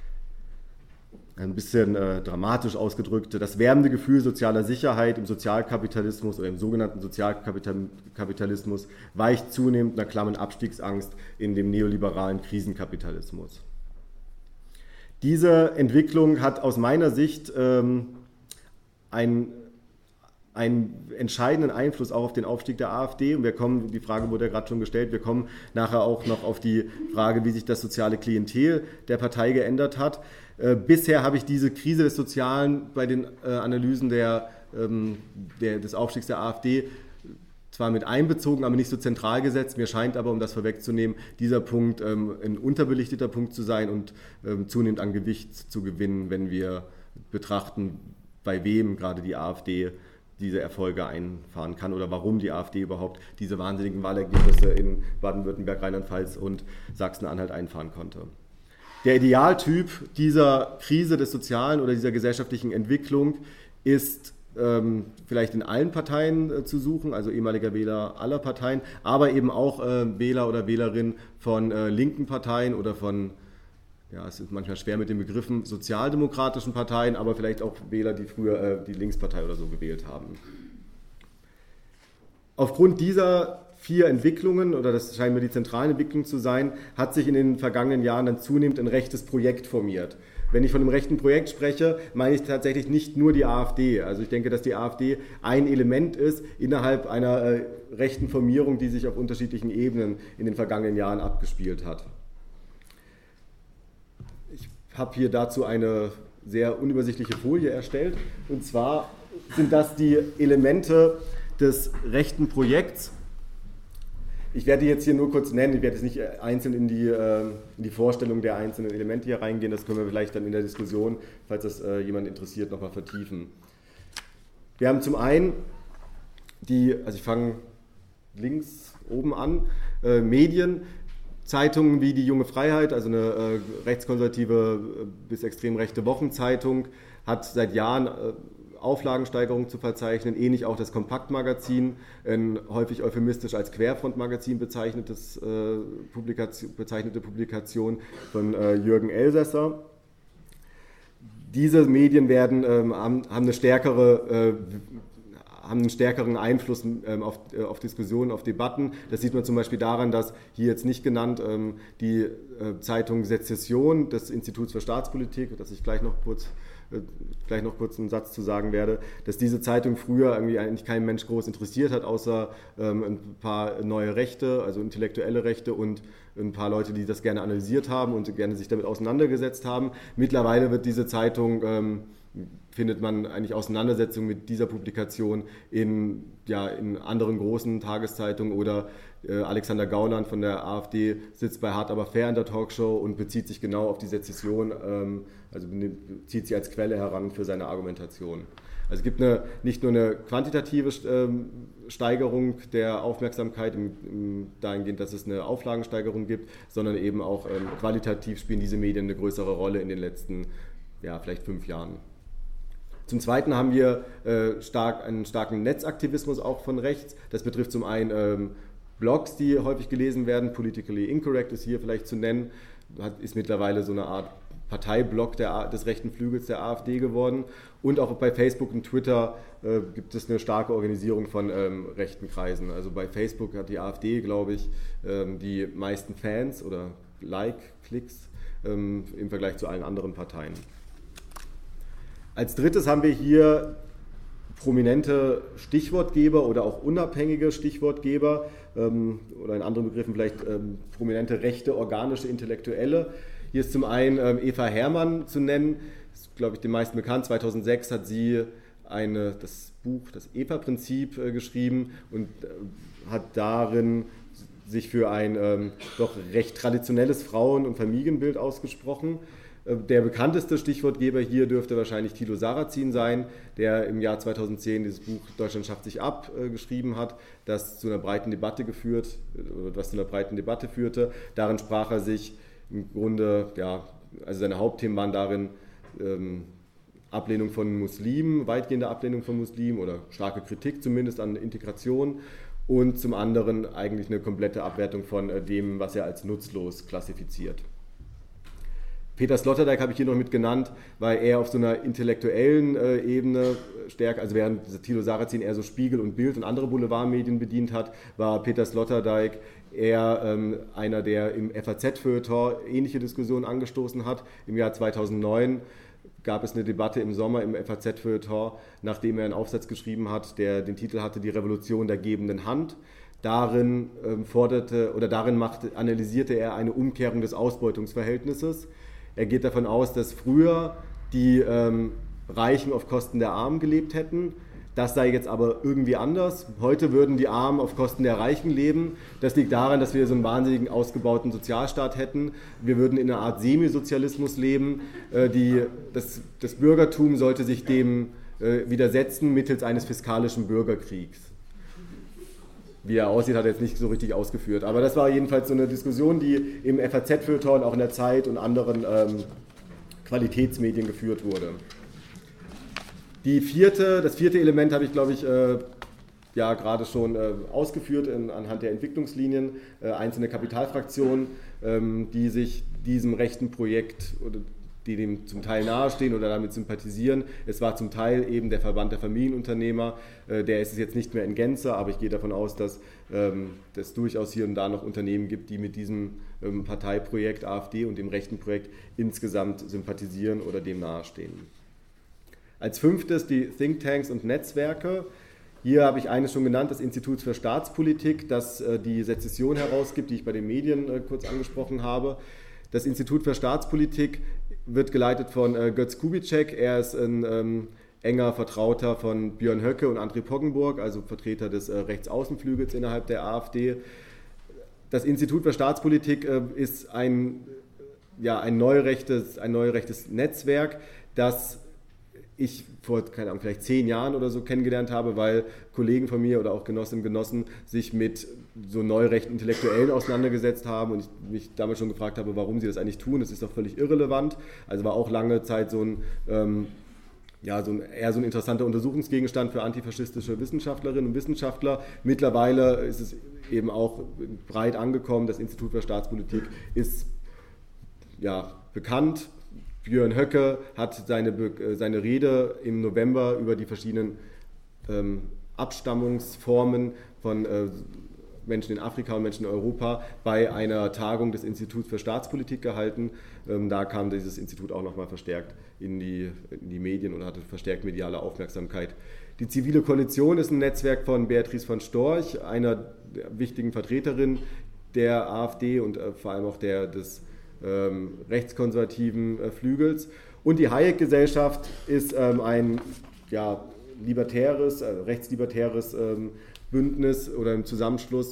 Speaker 1: Ein bisschen äh, dramatisch ausgedrückt, das wärmende Gefühl sozialer Sicherheit im Sozialkapitalismus oder im sogenannten Sozialkapitalismus weicht zunehmend einer klammen Abstiegsangst in dem neoliberalen Krisenkapitalismus. Diese Entwicklung hat aus meiner Sicht ähm, ein einen entscheidenden Einfluss auch auf den Aufstieg der AfD. Und wir kommen, die Frage wurde ja gerade schon gestellt, wir kommen nachher auch noch auf die Frage, wie sich das soziale Klientel der Partei geändert hat. Äh, bisher habe ich diese Krise des Sozialen bei den äh, Analysen der, ähm, der, des Aufstiegs der AfD zwar mit einbezogen, aber nicht so zentral gesetzt. Mir scheint aber, um das vorwegzunehmen, dieser Punkt ähm, ein unterbelichteter Punkt zu sein und ähm, zunehmend an Gewicht zu gewinnen, wenn wir betrachten, bei wem gerade die AfD diese Erfolge einfahren kann oder warum die AfD überhaupt diese wahnsinnigen Wahlergebnisse in Baden-Württemberg, Rheinland-Pfalz und Sachsen-Anhalt einfahren konnte. Der Idealtyp dieser Krise des Sozialen oder dieser gesellschaftlichen Entwicklung ist ähm, vielleicht in allen Parteien äh, zu suchen, also ehemaliger Wähler aller Parteien, aber eben auch äh, Wähler oder Wählerinnen von äh, linken Parteien oder von, ja, es ist manchmal schwer mit den Begriffen, sozialdemokratischen Parteien, aber vielleicht auch Wähler, die früher äh, die Linkspartei oder so gewählt haben. Aufgrund dieser vier Entwicklungen, oder das scheinen mir die zentralen Entwicklungen zu sein, hat sich in den vergangenen Jahren dann zunehmend ein rechtes Projekt formiert. Wenn ich von einem rechten Projekt spreche, meine ich tatsächlich nicht nur die AfD. Also ich denke, dass die AfD ein Element ist innerhalb einer äh, rechten Formierung, die sich auf unterschiedlichen Ebenen in den vergangenen Jahren abgespielt hat. Ich habe hier dazu eine sehr unübersichtliche Folie erstellt. Und zwar sind das die Elemente des rechten Projekts. Ich werde die jetzt hier nur kurz nennen, ich werde jetzt nicht einzeln in die, in die Vorstellung der einzelnen Elemente hier reingehen, das können wir vielleicht dann in der Diskussion, falls das jemand interessiert, nochmal vertiefen. Wir haben zum einen die, also ich fange links oben an, äh, Medien, Zeitungen wie die Junge Freiheit, also eine äh, rechtskonservative äh, bis extrem rechte Wochenzeitung, hat seit Jahren äh, Auflagensteigerung zu verzeichnen, ähnlich auch das Kompaktmagazin, ein häufig euphemistisch als Querfrontmagazin bezeichnetes, äh, Publikation, bezeichnete Publikation von äh, Jürgen Elsässer. Diese Medien werden, ähm, haben, haben, eine stärkere, äh, haben einen stärkeren Einfluss ähm, auf, äh, auf Diskussionen, auf Debatten. Das sieht man zum Beispiel daran, dass hier jetzt nicht genannt ähm, die äh, Zeitung Sezession des Instituts für Staatspolitik, das ich gleich noch kurz gleich noch kurz einen Satz zu sagen werde, dass diese Zeitung früher irgendwie eigentlich kein Mensch groß interessiert hat, außer ähm, ein paar neue Rechte, also intellektuelle Rechte und ein paar Leute, die das gerne analysiert haben und gerne sich damit auseinandergesetzt haben. Mittlerweile wird diese Zeitung, ähm, findet man eigentlich Auseinandersetzungen mit dieser Publikation in, ja, in anderen großen Tageszeitungen oder äh, Alexander Gauland von der AfD sitzt bei Hart aber fair in der Talkshow und bezieht sich genau auf die Sezession, ähm, also zieht sie als Quelle heran für seine Argumentation. Also es gibt eine, nicht nur eine quantitative ähm, Steigerung der Aufmerksamkeit im, im, dahingehend, dass es eine Auflagensteigerung gibt, sondern eben auch ähm, qualitativ spielen diese Medien eine größere Rolle in den letzten, ja, vielleicht fünf Jahren. Zum Zweiten haben wir äh, stark, einen starken Netzaktivismus auch von rechts. Das betrifft zum einen ähm, Blogs, die häufig gelesen werden. Politically Incorrect ist hier vielleicht zu nennen. Hat, ist mittlerweile so eine Art Parteiblog der, des rechten Flügels der AfD geworden. Und auch bei Facebook und Twitter äh, gibt es eine starke Organisierung von ähm, rechten Kreisen. Also bei Facebook hat die AfD, glaube ich, ähm, die meisten Fans oder Like-Klicks ähm, im Vergleich zu allen anderen Parteien. Als drittes haben wir hier prominente Stichwortgeber oder auch unabhängige Stichwortgeber ähm, oder in anderen Begriffen vielleicht ähm, prominente rechte, organische Intellektuelle. Hier ist zum einen ähm, Eva Herrmann zu nennen, ist, glaube ich, den meisten bekannt. zweitausendsechs hat sie eine, das Buch, das E P A-Prinzip äh, geschrieben und äh, hat darin sich für ein ähm, doch recht traditionelles Frauen- und Familienbild ausgesprochen. Der bekannteste Stichwortgeber hier dürfte wahrscheinlich Thilo Sarrazin sein, der im Jahr zweitausendzehn dieses Buch Deutschland schafft sich ab äh, geschrieben hat, das zu einer breiten Debatte geführt, oder was zu einer breiten Debatte führte. Darin sprach er sich im Grunde, ja, also seine Hauptthemen waren darin ähm, Ablehnung von Muslimen, weitgehende Ablehnung von Muslimen oder starke Kritik zumindest an Integration und zum anderen eigentlich eine komplette Abwertung von äh, dem, was er als nutzlos klassifiziert. Peter Sloterdijk habe ich hier noch mit genannt, weil er auf so einer intellektuellen äh, Ebene stärker, also während Thilo Sarrazin eher so Spiegel und Bild und andere Boulevardmedien bedient hat, war Peter Sloterdijk eher ähm, einer, der im F A Z-Feuilleton ähnliche Diskussionen angestoßen hat. Im Jahr zweitausendneun gab es eine Debatte im Sommer im F A Z-Feuilleton, nachdem er einen Aufsatz geschrieben hat, der den Titel hatte Die Revolution der gebenden Hand. Darin ähm, forderte oder darin machte, analysierte er eine Umkehrung des Ausbeutungsverhältnisses. Er geht davon aus, dass früher die ähm, Reichen auf Kosten der Armen gelebt hätten. Das sei jetzt aber irgendwie anders. Heute würden die Armen auf Kosten der Reichen leben. Das liegt daran, dass wir so einen wahnsinnigen ausgebauten Sozialstaat hätten. Wir würden in einer Art Semisozialismus leben. Äh, die, das, das Bürgertum sollte sich dem äh, widersetzen mittels eines fiskalischen Bürgerkriegs. Wie er aussieht, hat er jetzt nicht so richtig ausgeführt. Aber das war jedenfalls so eine Diskussion, die im F A Z-Feuilleton, auch in der Zeit und anderen ähm, Qualitätsmedien geführt wurde. Die vierte, das vierte Element habe ich, glaube ich, äh, ja gerade schon äh, ausgeführt in, anhand der Entwicklungslinien. Äh, einzelne Kapitalfraktionen, ähm, die sich diesem rechten Projekt oder die dem zum Teil nahestehen oder damit sympathisieren. Es war zum Teil eben der Verband der Familienunternehmer, äh, der ist es jetzt nicht mehr in Gänze, aber ich gehe davon aus, dass ähm, es durchaus hier und da noch Unternehmen gibt, die mit diesem ähm, Parteiprojekt AfD und dem rechten Projekt insgesamt sympathisieren oder dem nahestehen. Als fünftes die Thinktanks und Netzwerke. Hier habe ich eines schon genannt, das Institut für Staatspolitik, das äh, die Sezession herausgibt, die ich bei den Medien äh, kurz angesprochen habe. Das Institut für Staatspolitik wird geleitet von äh, Götz Kubitschek. Er ist ein ähm, enger Vertrauter von Björn Höcke und André Poggenburg, also Vertreter des äh, Rechtsaußenflügels innerhalb der AfD. Das Institut für Staatspolitik äh, ist ein, ja, ein, neurechtes, ein neurechtes Netzwerk, das ich vor, keine Ahnung, vielleicht zehn Jahren oder so kennengelernt habe, weil Kollegen von mir oder auch Genossinnen und Genossen sich mit so neurechten Intellektuellen auseinandergesetzt haben und ich mich damals schon gefragt habe, warum sie das eigentlich tun. Das ist doch völlig irrelevant. Also war auch lange Zeit so ein, ähm, ja, so ein eher so ein interessanter Untersuchungsgegenstand für antifaschistische Wissenschaftlerinnen und Wissenschaftler. Mittlerweile ist es eben auch breit angekommen. Das Institut für Staatspolitik ist ja bekannt. Björn Höcke hat seine, seine Rede im November über die verschiedenen ähm, Abstammungsformen von äh, Menschen in Afrika und Menschen in Europa bei einer Tagung des Instituts für Staatspolitik gehalten. Ähm, da kam dieses Institut auch nochmal verstärkt in die, in die Medien und hatte verstärkt mediale Aufmerksamkeit. Die Zivile Koalition ist ein Netzwerk von Beatrice von Storch, einer der wichtigen Vertreterin der AfD und äh, vor allem auch der des Ähm, rechtskonservativen äh, Flügels. Und die Hayek-Gesellschaft ist ähm, ein ja, libertäres, äh, rechtslibertäres ähm, Bündnis oder ein Zusammenschluss.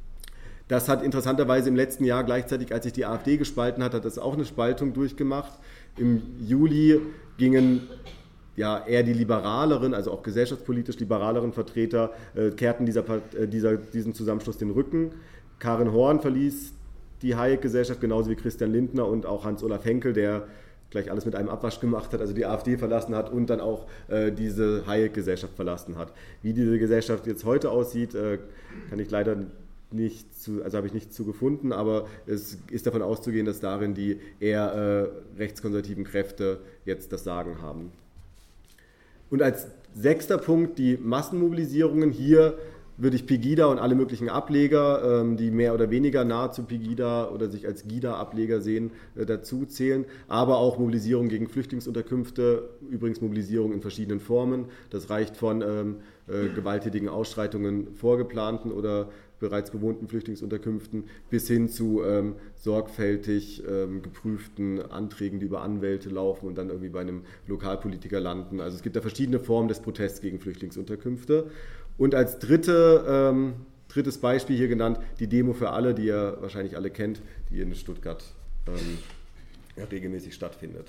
Speaker 1: Das hat interessanterweise im letzten Jahr gleichzeitig, als sich die AfD gespalten hat, hat das auch eine Spaltung durchgemacht. Im Juli gingen ja, eher die liberaleren, also auch gesellschaftspolitisch liberaleren Vertreter, äh, kehrten dieser, äh, dieser, diesem Zusammenschluss den Rücken. Karin Horn verließ die Hayek-Gesellschaft, genauso wie Christian Lindner und auch Hans-Olaf Henkel, der gleich alles mit einem Abwasch gemacht hat, also die AfD verlassen hat und dann auch äh, diese Hayek-Gesellschaft verlassen hat. Wie diese Gesellschaft jetzt heute aussieht, äh, kann ich leider nicht zu, also habe ich nicht zu gefunden, aber es ist davon auszugehen, dass darin die eher äh, rechtskonservativen Kräfte jetzt das Sagen haben. Und als sechster Punkt die Massenmobilisierungen. Hier würde ich Pegida und alle möglichen Ableger, die mehr oder weniger nahe zu Pegida oder sich als GIDA-Ableger sehen, dazu zählen, aber auch Mobilisierung gegen Flüchtlingsunterkünfte, übrigens Mobilisierung in verschiedenen Formen. Das reicht von ähm, äh, gewalttätigen Ausschreitungen vorgeplanten oder bereits bewohnten Flüchtlingsunterkünften bis hin zu ähm, sorgfältig ähm, geprüften Anträgen, die über Anwälte laufen und dann irgendwie bei einem Lokalpolitiker landen. Also es gibt da verschiedene Formen des Protests gegen Flüchtlingsunterkünfte. Und als dritte, ähm, drittes Beispiel hier genannt, die Demo für alle, die ihr wahrscheinlich alle kennt, die in Stuttgart ähm, ja, regelmäßig stattfindet.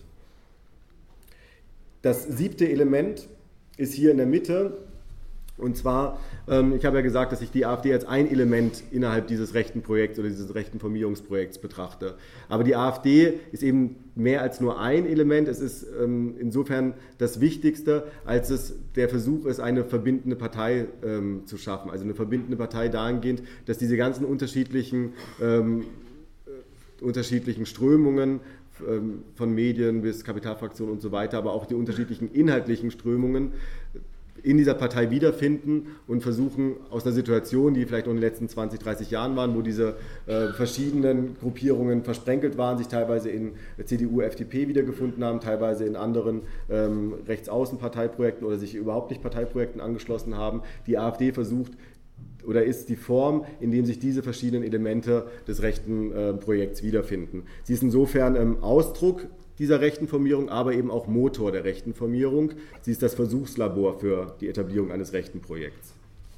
Speaker 1: Das siebte Element ist hier in der Mitte. Und zwar, ähm, ich habe ja gesagt, dass ich die AfD als ein Element innerhalb dieses rechten Projekts oder dieses rechten Formierungsprojekts betrachte. Aber die AfD ist eben mehr als nur ein Element. Es ist ähm, insofern das Wichtigste, als es der Versuch ist, eine verbindende Partei ähm, zu schaffen. Also eine verbindende Partei dahingehend, dass diese ganzen unterschiedlichen, ähm, äh, unterschiedlichen Strömungen ähm, von Medien bis Kapitalfraktionen und so weiter, aber auch die unterschiedlichen inhaltlichen Strömungen in dieser Partei wiederfinden und versuchen aus einer Situation, die vielleicht noch in den letzten zwanzig, dreißig Jahren waren, wo diese äh, verschiedenen Gruppierungen versprenkelt waren, sich teilweise in C D U, F D P wiedergefunden haben, teilweise in anderen ähm, Rechtsaußenparteiprojekten oder sich überhaupt nicht Parteiprojekten angeschlossen haben. Die AfD versucht oder ist die Form, in dem sich diese verschiedenen Elemente des rechten äh, Projekts wiederfinden. Sie ist insofern ähm, Ausdruck dieser rechten Formierung, aber eben auch Motor der rechten Formierung. Sie ist das Versuchslabor für die Etablierung eines rechten Projekts.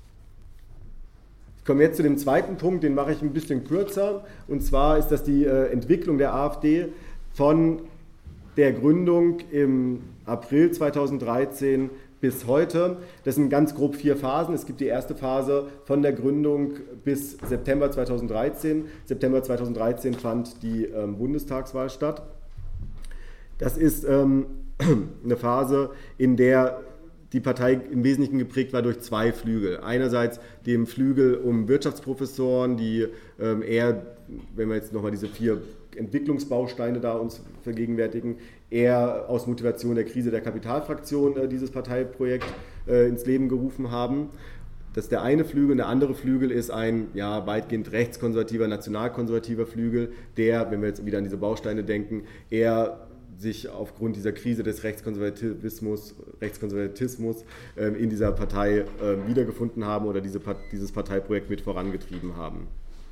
Speaker 1: Ich komme jetzt zu dem zweiten Punkt, den mache ich ein bisschen kürzer. Und zwar ist das die äh, Entwicklung der AfD von der Gründung im April zweitausenddreizehn bis heute. Das sind ganz grob vier Phasen. Es gibt die erste Phase von der Gründung bis September zweitausenddreizehn. September zweitausenddreizehn fand die ähm, Bundestagswahl statt. Das ist ähm, eine Phase, in der die Partei im Wesentlichen geprägt war durch zwei Flügel. Einerseits dem Flügel um Wirtschaftsprofessoren, die ähm, eher, wenn wir jetzt nochmal diese vier Entwicklungsbausteine da uns vergegenwärtigen, eher aus Motivation der Krise der Kapitalfraktion äh, dieses Parteiprojekt äh, ins Leben gerufen haben. Das ist der eine Flügel. Und der andere Flügel ist ein ja, weitgehend rechtskonservativer, nationalkonservativer Flügel, der, wenn wir jetzt wieder an diese Bausteine denken, eher sich aufgrund dieser Krise des Rechtskonservatismus, Rechtskonservatismus ähm, in dieser Partei äh, wiedergefunden haben oder diese, dieses Parteiprojekt mit vorangetrieben haben.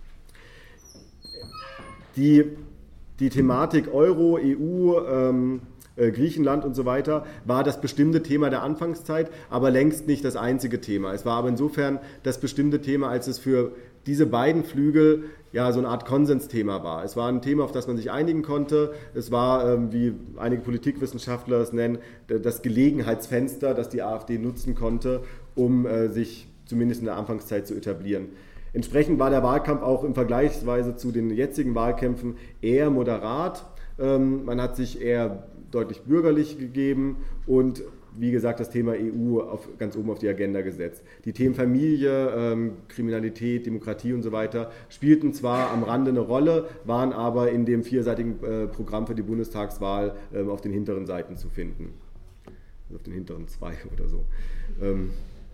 Speaker 1: Die, die Thematik Euro, E U, ähm, äh, Griechenland und so weiter war das bestimmte Thema der Anfangszeit, aber längst nicht das einzige Thema. Es war aber insofern das bestimmte Thema, als es für diese beiden Flügel ja so eine Art Konsensthema war. Es war ein Thema, auf das man sich einigen konnte. Es war, ähm, wie einige Politikwissenschaftler es nennen, das Gelegenheitsfenster, das die AfD nutzen konnte, um äh, sich zumindest in der Anfangszeit zu etablieren. Entsprechend war der Wahlkampf auch im Vergleichsweise zu den jetzigen Wahlkämpfen eher moderat. Ähm, man hat sich eher deutlich bürgerlich gegeben und wie gesagt, das Thema E U auf, ganz oben auf die Agenda gesetzt. Die Themen Familie, ähm, Kriminalität, Demokratie und so weiter spielten zwar am Rande eine Rolle, waren aber in dem vierseitigen äh, Programm für die Bundestagswahl ähm, auf den hinteren Seiten zu finden. Also auf den hinteren zwei oder so. Ähm,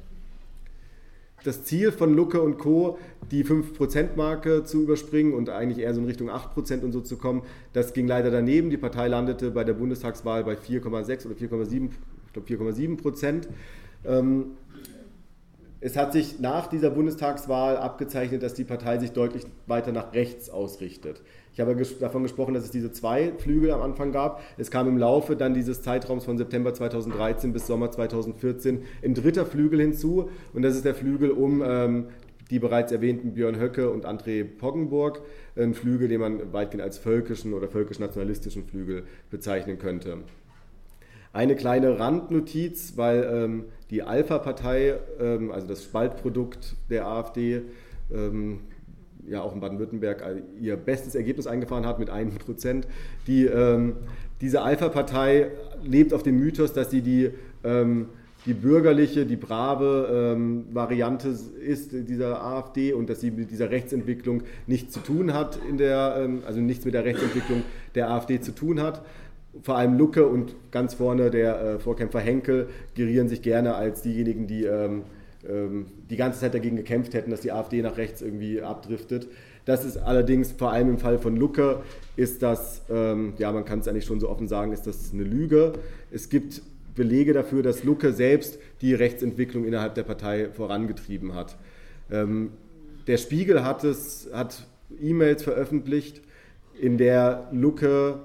Speaker 1: Das Ziel von Lucke und Co., die fünf Prozent Marke zu überspringen und eigentlich eher so in Richtung acht Prozent und so zu kommen, das ging leider daneben. Die Partei landete bei der Bundestagswahl bei vier Komma sechs oder vier Komma sieben, ich glaube vier Komma sieben Prozent. Es hat sich nach dieser Bundestagswahl abgezeichnet, dass die Partei sich deutlich weiter nach rechts ausrichtet. Ich habe davon gesprochen, dass es diese zwei Flügel am Anfang gab. Es kam im Laufe dann dieses Zeitraums von September zweitausenddreizehn bis Sommer zweitausendvierzehn ein dritter Flügel hinzu. Und das ist der Flügel um ähm, die bereits erwähnten Björn Höcke und André Poggenburg. Ein Flügel, den man weitgehend als völkischen oder völkisch-nationalistischen Flügel bezeichnen könnte. Eine kleine Randnotiz, weil ähm, die Alpha-Partei, ähm, also das Spaltprodukt der AfD, ähm, ja auch in Baden-Württemberg ihr bestes Ergebnis eingefahren hat mit einem Prozent. Die, ähm, diese Alpha-Partei lebt auf dem Mythos, dass sie die, ähm, die bürgerliche, die brave ähm, Variante ist dieser AfD und dass sie mit dieser Rechtsentwicklung nichts zu tun hat, in der, ähm, also nichts mit der Rechtsentwicklung der AfD zu tun hat. Vor allem Lucke und ganz vorne der äh, Vorkämpfer Henkel gerieren sich gerne als diejenigen, die ähm, ähm, die ganze Zeit dagegen gekämpft hätten, dass die AfD nach rechts irgendwie abdriftet. Das ist allerdings vor allem im Fall von Lucke, ist das, ähm, ja man kann es eigentlich schon so offen sagen, ist das eine Lüge. Es gibt Belege dafür, dass Lucke selbst die Rechtsentwicklung innerhalb der Partei vorangetrieben hat. Ähm, der Spiegel hat, es, hat E-Mails veröffentlicht, in der Lucke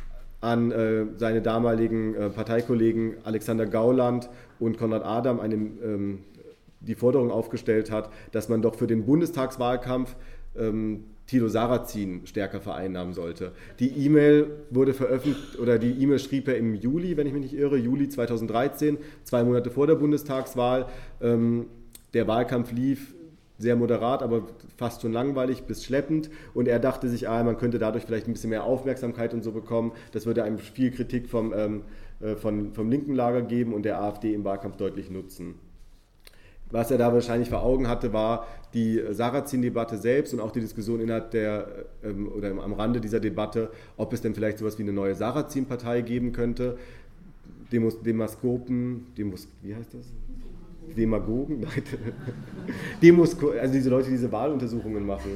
Speaker 1: an äh, seine damaligen äh, Parteikollegen Alexander Gauland und Konrad Adam eine, ähm, die Forderung aufgestellt hat, dass man doch für den Bundestagswahlkampf ähm, Thilo Sarrazin stärker vereinnahmen sollte. Die E-Mail wurde veröffentlicht, oder die E-Mail schrieb er im Juli, wenn ich mich nicht irre, Juli zweitausenddreizehn, zwei Monate vor der Bundestagswahl. Ähm, der Wahlkampf lief sehr moderat, aber fast schon langweilig bis schleppend. Und er dachte sich, ah, man könnte dadurch vielleicht ein bisschen mehr Aufmerksamkeit und so bekommen. Das würde einem viel Kritik vom, ähm, äh, von, vom linken Lager geben und der AfD im Wahlkampf deutlich nutzen. Was er da wahrscheinlich vor Augen hatte, war die Sarrazin-Debatte selbst und auch die Diskussion innerhalb der, ähm, oder am Rande dieser Debatte, ob es denn vielleicht sowas wie eine neue Sarrazin-Partei geben könnte. Demos, Demaskopen, Demos, wie heißt das? Demagogen? Nein. Demosko, also diese Leute, die diese Wahluntersuchungen machen.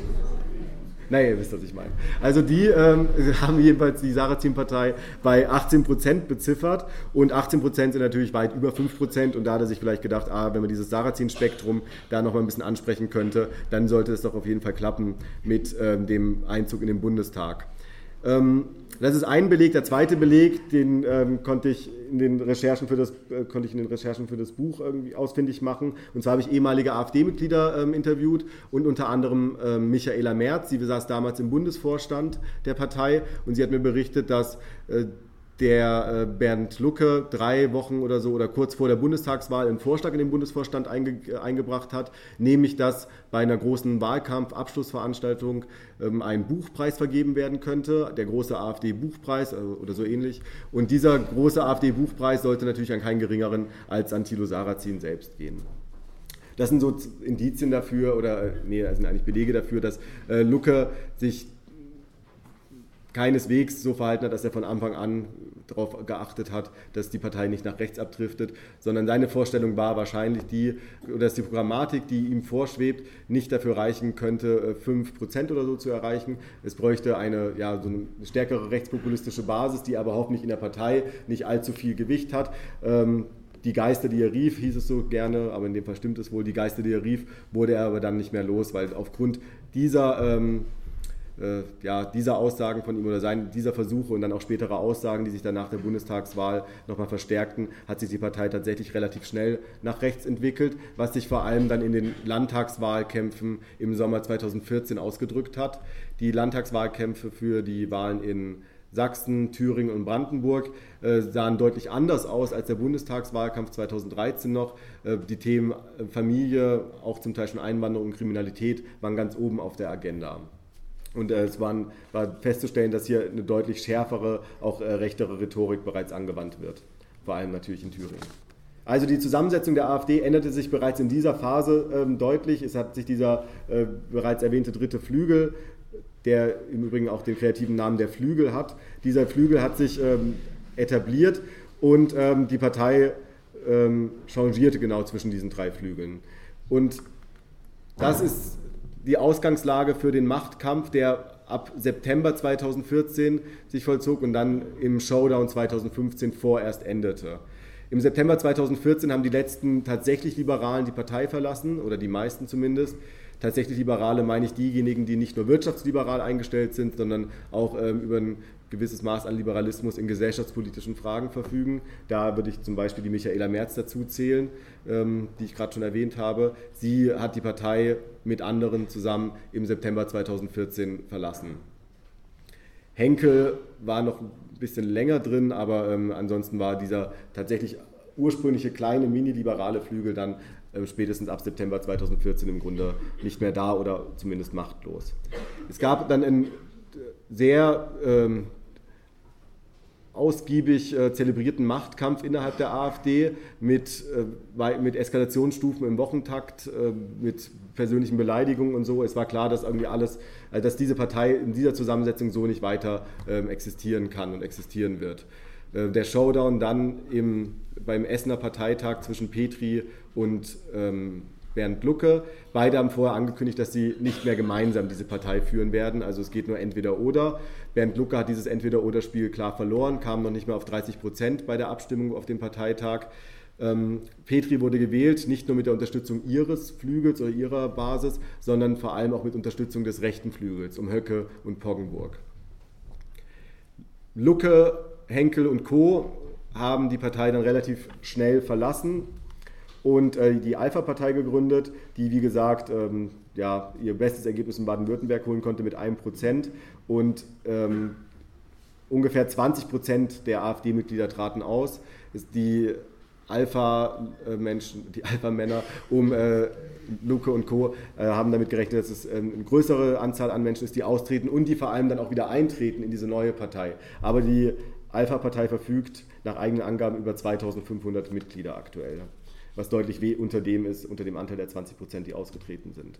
Speaker 1: Naja, ihr wisst, was ich meine. Also die ähm, haben jedenfalls die Sarrazin-Partei bei achtzehn Prozent beziffert und achtzehn Prozent sind natürlich weit über fünf Prozent und da hat er sich vielleicht gedacht, ah, wenn man dieses Sarrazin-Spektrum da noch mal ein bisschen ansprechen könnte, dann sollte es doch auf jeden Fall klappen mit ähm, dem Einzug in den Bundestag. Ähm, das ist ein Beleg. Der zweite Beleg, den ähm, konnte ich in den Recherchen für das äh, konnte ich in den Recherchen für das Buch irgendwie ausfindig machen. Und zwar habe ich ehemalige AfD-Mitglieder ähm, interviewt und unter anderem ähm, Michaela Merz. Sie saß damals im Bundesvorstand der Partei und sie hat mir berichtet, dass äh, der äh, Bernd Lucke drei Wochen oder so oder kurz vor der Bundestagswahl einen Vorschlag in den Bundesvorstand einge, äh, eingebracht hat, nämlich dass bei einer großen Wahlkampf-Abschlussveranstaltung ähm, ein Buchpreis vergeben werden könnte, der große AfD-Buchpreis äh, oder so ähnlich. Und dieser große AfD-Buchpreis sollte natürlich an keinen geringeren als an Thilo Sarrazin selbst gehen. Das sind so Indizien dafür, oder äh, nee, das sind eigentlich Belege dafür, dass äh, Lucke sich keineswegs so verhalten hat, dass er von Anfang an darauf geachtet hat, dass die Partei nicht nach rechts abdriftet, sondern seine Vorstellung war wahrscheinlich die, dass die Programmatik, die ihm vorschwebt, nicht dafür reichen könnte, fünf Prozent oder so zu erreichen. Es bräuchte eine, ja, so eine stärkere rechtspopulistische Basis, die aber hoffentlich in der Partei nicht allzu viel Gewicht hat. Ähm, Die Geister, die er rief, hieß es so gerne, aber in dem Fall stimmt es wohl, die Geister, die er rief, wurde er aber dann nicht mehr los, weil aufgrund dieser ähm, äh, ja, dieser Aussagen von ihm oder seinen, dieser Versuche und dann auch spätere Aussagen, die sich dann nach der Bundestagswahl nochmal verstärkten, hat sich die Partei tatsächlich relativ schnell nach rechts entwickelt, was sich vor allem dann in den Landtagswahlkämpfen im Sommer zweitausendvierzehn ausgedrückt hat. Die Landtagswahlkämpfe für die Wahlen in Sachsen, Thüringen und Brandenburg äh, sahen deutlich anders aus als der Bundestagswahlkampf zweitausenddreizehn noch. Äh, die Themen äh, Familie, auch zum Teil schon Einwanderung und Kriminalität, waren ganz oben auf der Agenda. Und äh, es waren, war festzustellen, dass hier eine deutlich schärfere, auch äh, rechtere Rhetorik bereits angewandt wird. Vor allem natürlich in Thüringen. Also die Zusammensetzung der AfD änderte sich bereits in dieser Phase ähm, deutlich. Es hat sich dieser äh, bereits erwähnte dritte Flügel, der im Übrigen auch den kreativen Namen der Flügel hat. Dieser Flügel hat sich ähm, etabliert und ähm, die Partei ähm, changierte genau zwischen diesen drei Flügeln. Und das ist die Ausgangslage für den Machtkampf, der ab September zweitausendvierzehn sich vollzog und dann im Showdown zweitausendfünfzehn vorerst endete. Im September zweitausendvierzehn haben die letzten tatsächlich Liberalen die Partei verlassen, oder die meisten zumindest. Tatsächlich Liberale meine ich diejenigen, die nicht nur wirtschaftsliberal eingestellt sind, sondern auch ähm, über ein gewisses Maß an Liberalismus in gesellschaftspolitischen Fragen verfügen. Da würde ich zum Beispiel die Michaela Merz dazu zählen, ähm, die ich gerade schon erwähnt habe. Sie hat die Partei mit anderen zusammen im September zweitausendvierzehn verlassen. Henkel war noch ein bisschen länger drin, aber ähm, ansonsten war dieser tatsächlich ursprüngliche kleine mini-liberale Flügel dann spätestens ab September zweitausendvierzehn im Grunde nicht mehr da oder zumindest machtlos. Es gab dann einen sehr ähm, ausgiebig äh, zelebrierten Machtkampf innerhalb der AfD mit, äh, mit Eskalationsstufen im Wochentakt, äh, mit persönlichen Beleidigungen und so. Es war klar, dass irgendwie alles, äh, dass diese Partei in dieser Zusammensetzung so nicht weiter äh, existieren kann und existieren wird. Der Showdown dann im, beim Essener Parteitag zwischen Petri und ähm, Bernd Lucke. Beide haben vorher angekündigt, dass sie nicht mehr gemeinsam diese Partei führen werden. Also es geht nur entweder oder. Bernd Lucke hat dieses Entweder-oder-Spiel klar verloren, kam noch nicht mehr auf dreißig Prozent bei der Abstimmung auf dem Parteitag. Ähm, Petri wurde gewählt, nicht nur mit der Unterstützung ihres Flügels oder ihrer Basis, sondern vor allem auch mit Unterstützung des rechten Flügels um Höcke und Poggenburg. Lucke, Henkel und Co. haben die Partei dann relativ schnell verlassen und äh, die Alpha-Partei gegründet, die wie gesagt ähm, ja, ihr bestes Ergebnis in Baden-Württemberg holen konnte mit einem Prozent und ähm, ungefähr zwanzig Prozent der AfD-Mitglieder traten aus. Ist die Alpha-Menschen, die Alpha-Männer um äh, Lucke und Co. Äh, haben damit gerechnet, dass es äh, eine größere Anzahl an Menschen ist, die austreten und die vor allem dann auch wieder eintreten in diese neue Partei. Aber die Alpha-Partei verfügt nach eigenen Angaben über zweitausendfünfhundert Mitglieder aktuell, was deutlich weh unter dem ist, unter dem Anteil der zwanzig Prozent, die ausgetreten sind.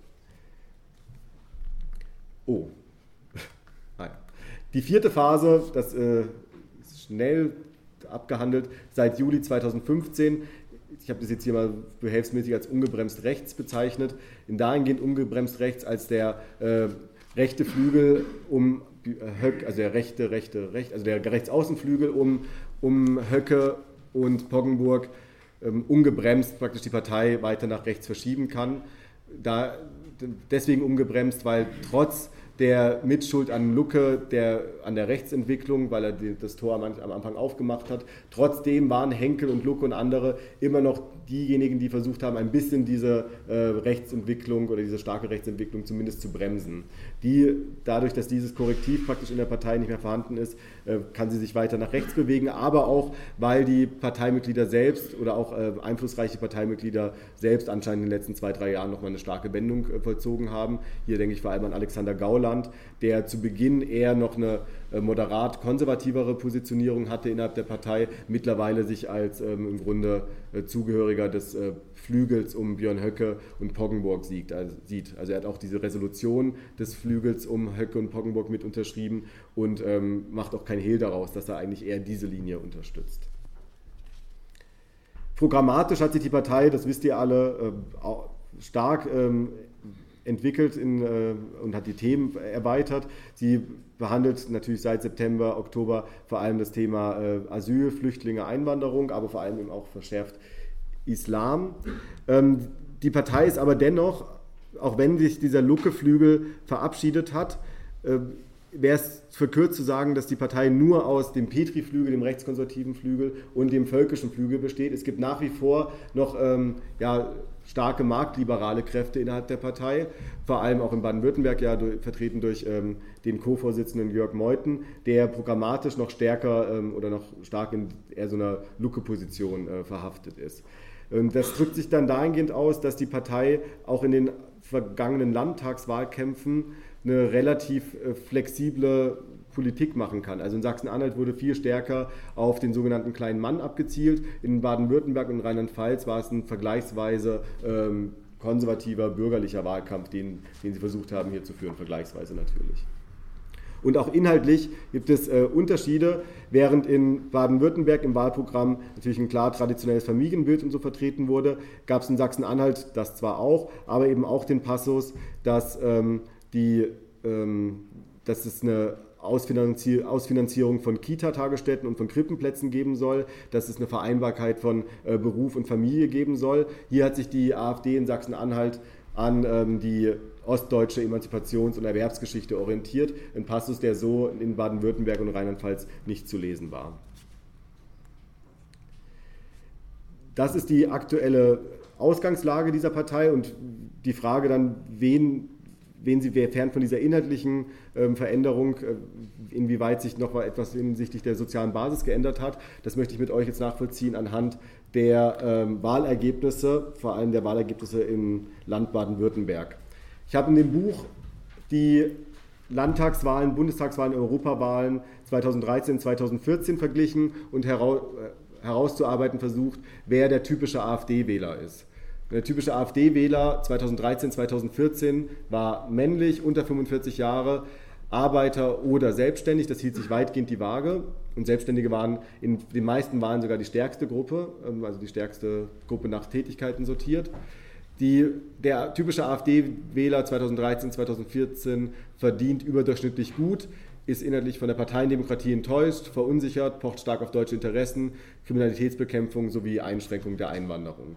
Speaker 1: Oh. ah, ja. Die vierte Phase, das äh, ist schnell abgehandelt, seit Juli zweitausendfünfzehn. Ich habe das jetzt hier mal behelfsmäßig als ungebremst rechts bezeichnet. In dahingehend ungebremst rechts, als der äh, rechte Flügel um Höcke, also der rechte, rechte, rechte, also der Rechtsaußenflügel um, um Höcke und Poggenburg ähm, ungebremst praktisch die Partei weiter nach rechts verschieben kann. Da, deswegen ungebremst, weil trotz der Mitschuld an Lucke, der, an der Rechtsentwicklung, weil er die, das Tor am, am Anfang aufgemacht hat. Trotzdem waren Henkel und Lucke und andere immer noch diejenigen, die versucht haben, ein bisschen diese äh, Rechtsentwicklung oder diese starke Rechtsentwicklung zumindest zu bremsen. Die, dadurch, dass dieses Korrektiv praktisch in der Partei nicht mehr vorhanden ist, äh, kann sie sich weiter nach rechts bewegen, aber auch, weil die Parteimitglieder selbst oder auch äh, einflussreiche Parteimitglieder selbst anscheinend in den letzten zwei, drei Jahren nochmal eine starke Wendung äh, vollzogen haben. Hier denke ich vor allem an Alexander Gauland, der zu Beginn eher noch eine äh, moderat konservativere Positionierung hatte innerhalb der Partei, mittlerweile sich als ähm, im Grunde äh, Zugehöriger des äh, Flügels um Björn Höcke und Poggenburg siegt, also, sieht. Also er hat auch diese Resolution des Flügels um Höcke und Poggenburg mit unterschrieben und ähm, macht auch kein Hehl daraus, dass er eigentlich eher diese Linie unterstützt. Programmatisch hat sich die Partei, das wisst ihr alle, äh, stark ähm, entwickelt in, äh, und hat die Themen erweitert. Sie behandelt natürlich seit September, Oktober vor allem das Thema äh, Asyl, Flüchtlinge, Einwanderung, aber vor allem eben auch verschärft Islam. Ähm, die Partei ist aber dennoch, auch wenn sich dieser Lucke-Flügel verabschiedet hat, äh, wäre es verkürzt zu sagen, dass die Partei nur aus dem Petri-Flügel, dem rechtskonservativen Flügel und dem völkischen Flügel besteht. Es gibt nach wie vor noch ähm, ja, starke marktliberale Kräfte innerhalb der Partei, vor allem auch in Baden-Württemberg, ja, durch, vertreten durch ähm, den Co-Vorsitzenden Jörg Meuthen, der programmatisch noch stärker ähm, oder noch stark in eher so einer Lucke-Position äh, verhaftet ist. Ähm, das drückt sich dann dahingehend aus, dass die Partei auch in den vergangenen Landtagswahlkämpfen eine relativ äh, flexible Politik machen kann. Also in Sachsen-Anhalt wurde viel stärker auf den sogenannten kleinen Mann abgezielt. In Baden-Württemberg und Rheinland-Pfalz war es ein vergleichsweise ähm, konservativer, bürgerlicher Wahlkampf, den, den sie versucht haben hier zu führen, vergleichsweise natürlich. Und auch inhaltlich gibt es äh, Unterschiede, während in Baden-Württemberg im Wahlprogramm natürlich ein klar traditionelles Familienbild und so vertreten wurde, gab es in Sachsen-Anhalt das zwar auch, aber eben auch den Passus, dass, ähm, die, ähm, dass es eine Ausfinanzier- Ausfinanzierung von Kita-Tagesstätten und von Krippenplätzen geben soll, dass es eine Vereinbarkeit von äh, Beruf und Familie geben soll. Hier hat sich die AfD in Sachsen-Anhalt an ähm, die ostdeutsche Emanzipations- und Erwerbsgeschichte orientiert, ein Passus, der so in Baden-Württemberg und Rheinland-Pfalz nicht zu lesen war. Das ist die aktuelle Ausgangslage dieser Partei und die Frage dann, wen wen sie fern von dieser inhaltlichen ähm, Veränderung, äh, inwieweit sich noch mal etwas hinsichtlich der sozialen Basis geändert hat, das möchte ich mit euch jetzt nachvollziehen anhand der ähm, Wahlergebnisse, vor allem der Wahlergebnisse im Land Baden-Württemberg. Ich habe in dem Buch die Landtagswahlen, Bundestagswahlen, Europawahlen zweitausenddreizehn, zweitausendvierzehn verglichen und heraus, äh, herauszuarbeiten versucht, wer der typische AfD-Wähler ist. Der typische AfD-Wähler zweitausenddreizehn, zweitausendvierzehn war männlich, unter fünfundvierzig Jahre, Arbeiter oder selbstständig. Das hielt sich weitgehend die Waage. Und Selbstständige waren in den meisten Wahlen sogar die stärkste Gruppe, also die stärkste Gruppe nach Tätigkeiten sortiert. Die, der typische AfD-Wähler zweitausenddreizehn, zweitausendvierzehn verdient überdurchschnittlich gut, ist inhaltlich von der Parteiendemokratie enttäuscht, verunsichert, pocht stark auf deutsche Interessen, Kriminalitätsbekämpfung sowie Einschränkung der Einwanderung.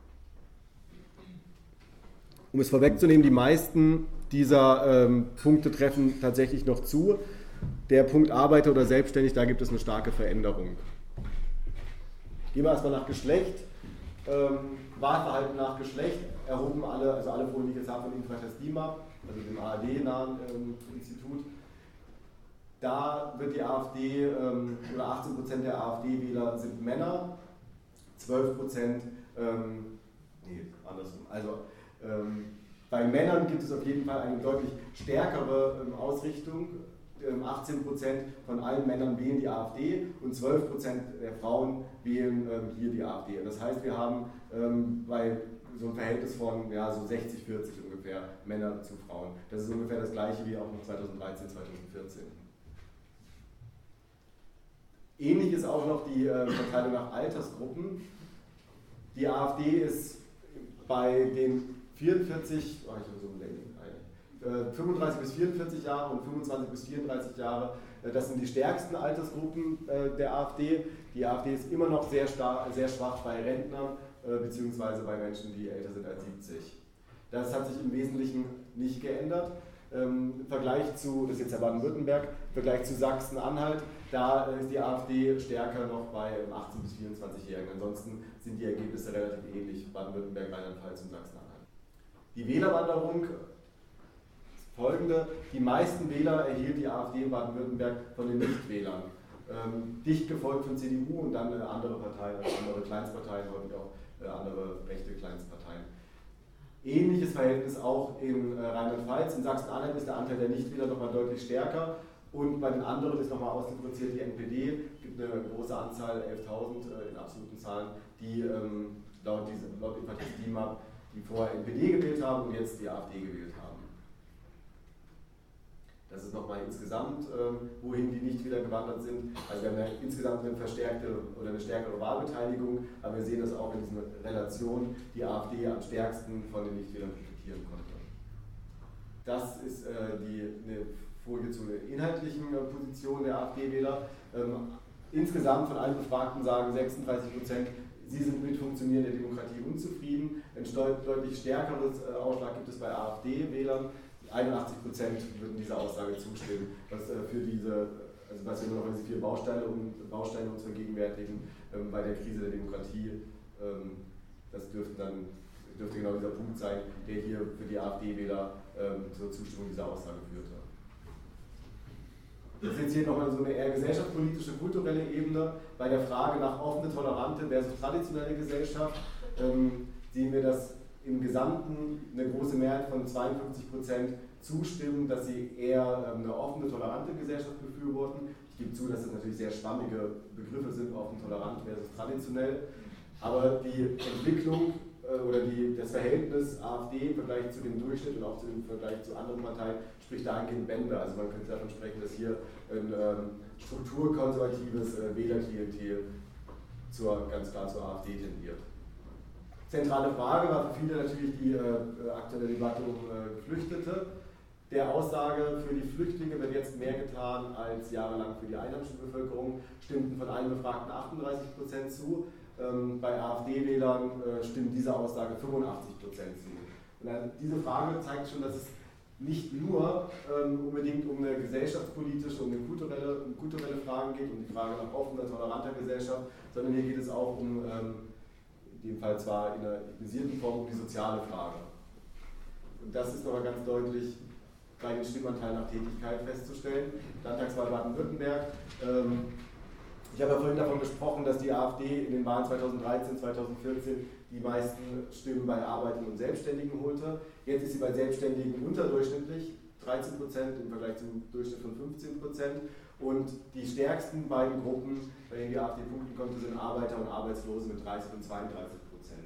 Speaker 1: Um es vorwegzunehmen, die meisten dieser ähm, Punkte treffen tatsächlich noch zu. Der Punkt Arbeiter oder selbstständig, da gibt es eine starke Veränderung. Gehen wir erstmal nach Geschlecht. Ähm, Wahlverhalten nach Geschlecht erhoben alle, also alle Folien, die ich jetzt habe, von Infratest DIMAP, also dem A R D-nahen ähm, Institut. Da wird die AfD, ähm, oder achtzehn Prozent der AfD-Wähler sind Männer, zwölf Prozent, ähm, nee, andersrum, also Ähm, bei Männern gibt es auf jeden Fall eine deutlich stärkere ähm, Ausrichtung. Ähm, achtzehn Prozent von allen Männern wählen die AfD und zwölf Prozent der Frauen wählen ähm, hier die AfD. Und das heißt, wir haben ähm, bei so ein Verhältnis von ja, so sechzig vierzig ungefähr Männer zu Frauen. Das ist ungefähr das gleiche wie auch noch zweitausenddreizehn, zweitausendvierzehn. Ähnlich ist auch noch die äh, Verteilung nach Altersgruppen. Die AfD ist bei den vierundvierzig, oh, ich habe so äh, fünfunddreißig bis vierundvierzig Jahre und fünfundzwanzig bis vierunddreißig Jahre, äh, das sind die stärksten Altersgruppen äh, der AfD. Die AfD ist immer noch sehr, stark, sehr schwach bei Rentnern äh, beziehungsweise bei Menschen, die älter sind als siebzig. Das hat sich im Wesentlichen nicht geändert. Ähm, Im Vergleich zu, das ist jetzt ja Baden-Württemberg, im Vergleich zu Sachsen-Anhalt, da ist die AfD stärker noch bei achtzehn bis vierundzwanzig-Jährigen. Ansonsten sind die Ergebnisse relativ ähnlich, Baden-Württemberg, Rheinland-Pfalz und Sachsen-Anhalt. Die Wählerwanderung ist folgende: Die meisten Wähler erhielt die AfD in Baden-Württemberg von den Nichtwählern. Ähm, dicht gefolgt von C D U und dann äh, andere Parteien, also andere Kleinstparteien, häufig auch äh, andere rechte Kleinstparteien. Ähnliches Verhältnis auch in äh, Rheinland-Pfalz. In Sachsen-Anhalt ist der Anteil der Nichtwähler nochmal deutlich stärker. Und bei den anderen ist nochmal ausdifferenziert die N P D. Es gibt eine große Anzahl, elftausend äh, in absoluten Zahlen, die ähm, laut, diese, laut Infratest DIMAP die vorher N P D gewählt haben und jetzt die AfD gewählt haben. Das ist nochmal insgesamt, ähm, wohin die Nichtwähler gewandert sind. Also wir haben ja insgesamt eine verstärkte oder eine stärkere Wahlbeteiligung, aber wir sehen das auch in dieser Relation, die AfD am stärksten von den Nichtwählern profitieren konnte. Das ist äh, die, eine Folie zur inhaltlichen äh, Position der AfD-Wähler. Ähm, insgesamt von allen Befragten sagen sechsunddreißig Prozent, sie sind mit funktionierender Demokratie unzufrieden. Ein deutlich stärkeres Ausschlag gibt es bei AfD-Wählern. einundachtzig Prozent würden dieser Aussage zustimmen, was äh, für diese, also was wir nur noch diese vier Bausteine, um, Bausteine uns vergegenwärtigen ähm, bei der Krise der Demokratie, ähm, das dürfte dann dürfte genau dieser Punkt sein, der hier für die AfD-Wähler ähm, zur Zustimmung dieser Aussage führte. Das ist jetzt hier nochmal so eine eher gesellschaftspolitische, kulturelle Ebene. Bei der Frage nach offene, tolerante versus traditionelle Gesellschaft ähm, sehen wir, dass im Gesamten eine große Mehrheit von zweiundfünfzig Prozent zustimmen, dass sie eher ähm, eine offene, tolerante Gesellschaft befürworten. Ich gebe zu, dass das natürlich sehr schwammige Begriffe sind, offen, tolerant versus traditionell. Aber die Entwicklung äh, oder die, das Verhältnis AfD im Vergleich zu dem Durchschnitt und auch zu dem Vergleich zu anderen Parteien spricht dahingehend Bände. Also man könnte davon sprechen, dass hier ein ähm, strukturkonservatives äh, Wählerklientel zur, ganz klar zur AfD tendiert. Zentrale Frage war für viele natürlich die äh, aktuelle Debatte um äh, Geflüchtete. Der Aussage, für die Flüchtlinge wird jetzt mehr getan als jahrelang für die einheimische Bevölkerung, stimmten von allen Befragten achtunddreißig Prozent zu. Ähm, bei AfD-Wählern äh, stimmt diese Aussage fünfundachtzig Prozent zu. Und dann, diese Frage zeigt schon, dass es nicht nur ähm, unbedingt um eine gesellschaftspolitische und eine kulturelle, um kulturelle Fragen geht, um die Frage nach offener, toleranter Gesellschaft, sondern hier geht es auch um ähm, in dem Fall zwar in einer ethnisierten Form, um die soziale Frage. Und das ist nochmal ganz deutlich bei den Stimmanteil nach Tätigkeit festzustellen. Landtagswahl Baden-Württemberg. Ähm, ich habe ja vorhin davon gesprochen, dass die AfD in den Wahlen zweitausenddreizehn, zweitausendvierzehn die meisten Stimmen bei Arbeitern und Selbstständigen holte. Jetzt ist sie bei Selbstständigen unterdurchschnittlich, dreizehn Prozent im Vergleich zum Durchschnitt von fünfzehn Prozent. Und die stärksten beiden Gruppen, bei denen die AfD punkten konnte, sind Arbeiter und Arbeitslose mit dreißig und zweiunddreißig Prozent.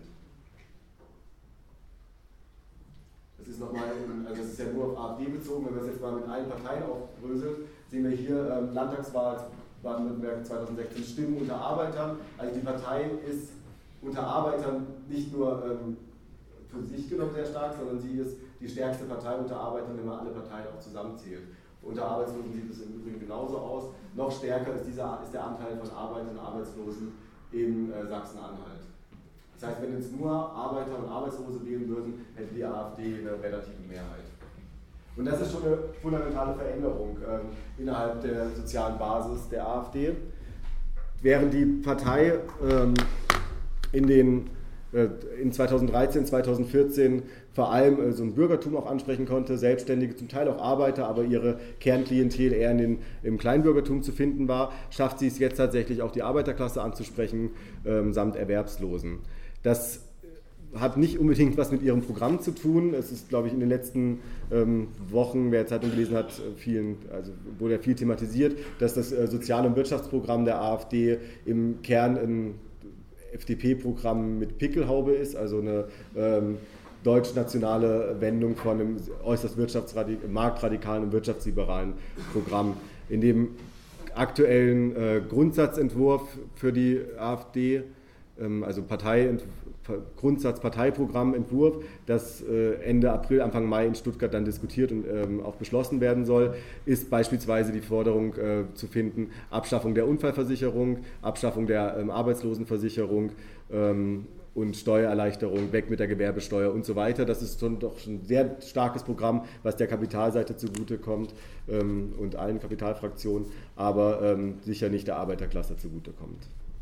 Speaker 1: Das ist nochmal, also das ist ja nur auf AfD bezogen, wenn wir es jetzt mal mit allen Parteien aufdröseln, sehen wir hier ähm, Landtagswahl Baden-Württemberg zweitausendsechzehn Stimmen unter Arbeitern. Also die Partei ist unter Arbeitern nicht nur ähm, für sich genommen sehr stark, sondern sie ist die stärkste Partei unter Arbeitern, wenn man alle Parteien auch zusammenzählt. Unter Arbeitslosen sieht es im Übrigen genauso aus. Noch stärker ist, dieser, ist der Anteil von Arbeitern und Arbeitslosen in äh, Sachsen-Anhalt. Das heißt, wenn jetzt nur Arbeiter und Arbeitslose wählen würden, hätte die AfD eine relative Mehrheit. Und das ist schon eine fundamentale Veränderung äh, innerhalb der sozialen Basis der AfD. Während die Partei ähm, in den in zweitausenddreizehn, zweitausendvierzehn vor allem so ein Bürgertum auch ansprechen konnte, Selbstständige, zum Teil auch Arbeiter, aber ihre Kernklientel eher in den, im Kleinbürgertum zu finden war, schafft sie es jetzt tatsächlich auch die Arbeiterklasse anzusprechen, ähm, samt Erwerbslosen. Das hat nicht unbedingt was mit ihrem Programm zu tun. Es ist, glaube ich, in den letzten ähm, Wochen, wer Zeitung gelesen hat, vielen, also wurde ja viel thematisiert, dass das äh, Sozial- und Wirtschaftsprogramm der AfD im Kern ein F D P-Programm mit Pickelhaube ist, also eine ähm, deutsch-nationale Wendung von einem äußerst marktradikalen und wirtschaftsliberalen Programm. In dem aktuellen äh, Grundsatzentwurf für die AfD, ähm, also Partei, Grundsatzparteiprogrammentwurf, das äh, Ende April, Anfang Mai in Stuttgart dann diskutiert und ähm, auch beschlossen werden soll, ist beispielsweise die Forderung äh, zu finden, Abschaffung der Unfallversicherung, Abschaffung der ähm, Arbeitslosenversicherung ähm, und Steuererleichterung, weg mit der Gewerbesteuer und so weiter. Das ist schon doch schon ein sehr starkes Programm, was der Kapitalseite zugutekommt ähm, und allen Kapitalfraktionen, aber ähm, sicher nicht der Arbeiterklasse zugutekommt.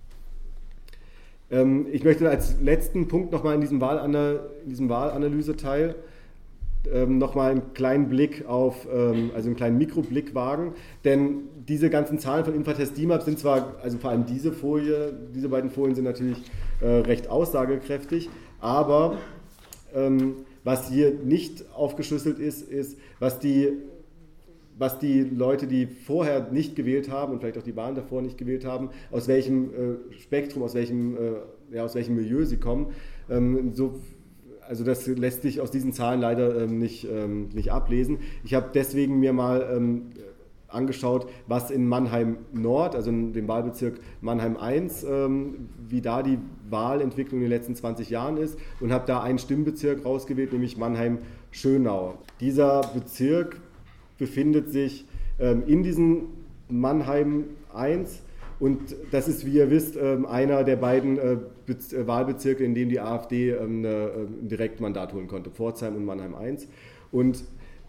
Speaker 1: Ich möchte als letzten Punkt nochmal in diesem, Wahlana- in diesem Wahlanalyseteil ähm, nochmal einen kleinen Blick auf, ähm, also einen kleinen Mikroblick wagen, denn diese ganzen Zahlen von Infratest D I M A P sind zwar, also vor allem diese Folie, diese beiden Folien sind natürlich äh, recht aussagekräftig, aber ähm, was hier nicht aufgeschlüsselt ist, ist, was die was die Leute, die vorher nicht gewählt haben und vielleicht auch die Wahlen davor nicht gewählt haben, aus welchem äh, Spektrum, aus welchem, äh, ja, aus welchem Milieu sie kommen. Ähm, so, also das lässt sich aus diesen Zahlen leider ähm, nicht, ähm, nicht ablesen. Ich habe deswegen mir mal ähm, angeschaut, was in Mannheim Nord, also in dem Wahlbezirk Mannheim eins, ähm, wie da die Wahlentwicklung in den letzten zwanzig Jahren ist und habe da einen Stimmbezirk rausgewählt, nämlich Mannheim-Schönau. Dieser Bezirk befindet sich ähm, in diesem Mannheim eins und das ist, wie ihr wisst, ähm, einer der beiden äh, Bez- äh, Wahlbezirke, in denen die AfD ähm, eine, äh, ein Direktmandat holen konnte, Pforzheim und Mannheim eins. Und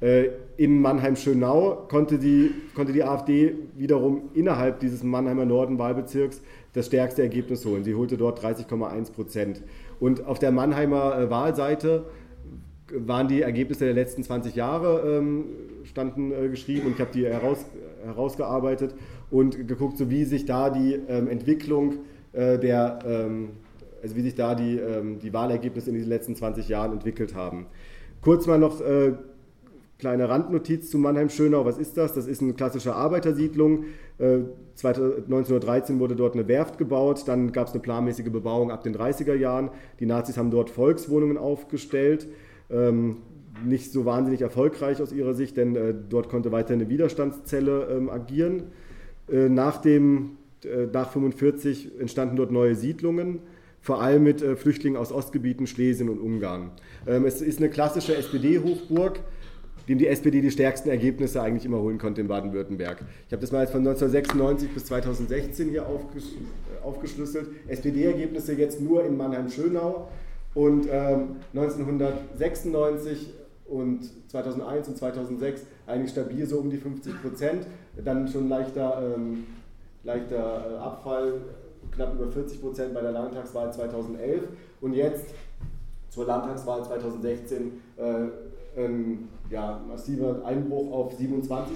Speaker 1: In Mannheim-Schönau konnte die, konnte die AfD wiederum innerhalb dieses Mannheimer Norden-Wahlbezirks das stärkste Ergebnis holen. Sie holte dort dreißig Komma eins Prozent. Und auf der Mannheimer Wahlseite waren die Ergebnisse der letzten zwanzig Jahre ähm, standen äh, geschrieben und ich habe die heraus, herausgearbeitet und geguckt, so wie sich da die ähm, Entwicklung äh, der, ähm, also wie sich da die, ähm, die Wahlergebnisse in den letzten zwanzig Jahren entwickelt haben. Kurz mal noch äh, kleine Randnotiz zu Mannheim-Schönau. Was ist das? Das ist eine klassische Arbeitersiedlung. Äh, neunzehnhundertdreizehn wurde dort eine Werft gebaut, dann gab es eine planmäßige Bebauung ab den dreißiger Jahren. Die Nazis haben dort Volkswohnungen aufgestellt. Ähm, nicht so wahnsinnig erfolgreich aus ihrer Sicht, denn äh, dort konnte weiter eine Widerstandszelle ähm, agieren. Äh, nach dem, äh, nach fünfundvierzig entstanden dort neue Siedlungen, vor allem mit äh, Flüchtlingen aus Ostgebieten, Schlesien und Ungarn. Ähm, es ist eine klassische S P D-Hochburg, dem die S P D die stärksten Ergebnisse eigentlich immer holen konnte in Baden-Württemberg. Ich habe das mal jetzt von neunzehnhundertsechsundneunzig bis zweitausendsechzehn hier aufgesch aufgeschlüsselt. S P D-Ergebnisse jetzt nur in Mannheim-Schönau. Und ähm, neunzehnhundertsechsundneunzig und zweitausendeins und zweitausendsechs eigentlich stabil so um die fünfzig Prozent. Dann schon leichter, ähm, leichter äh, Abfall, knapp über vierzig Prozent bei der Landtagswahl zweitausendelf. Und jetzt zur Landtagswahl zweitausendsechzehn äh, ein ja, massiver Einbruch auf siebenundzwanzig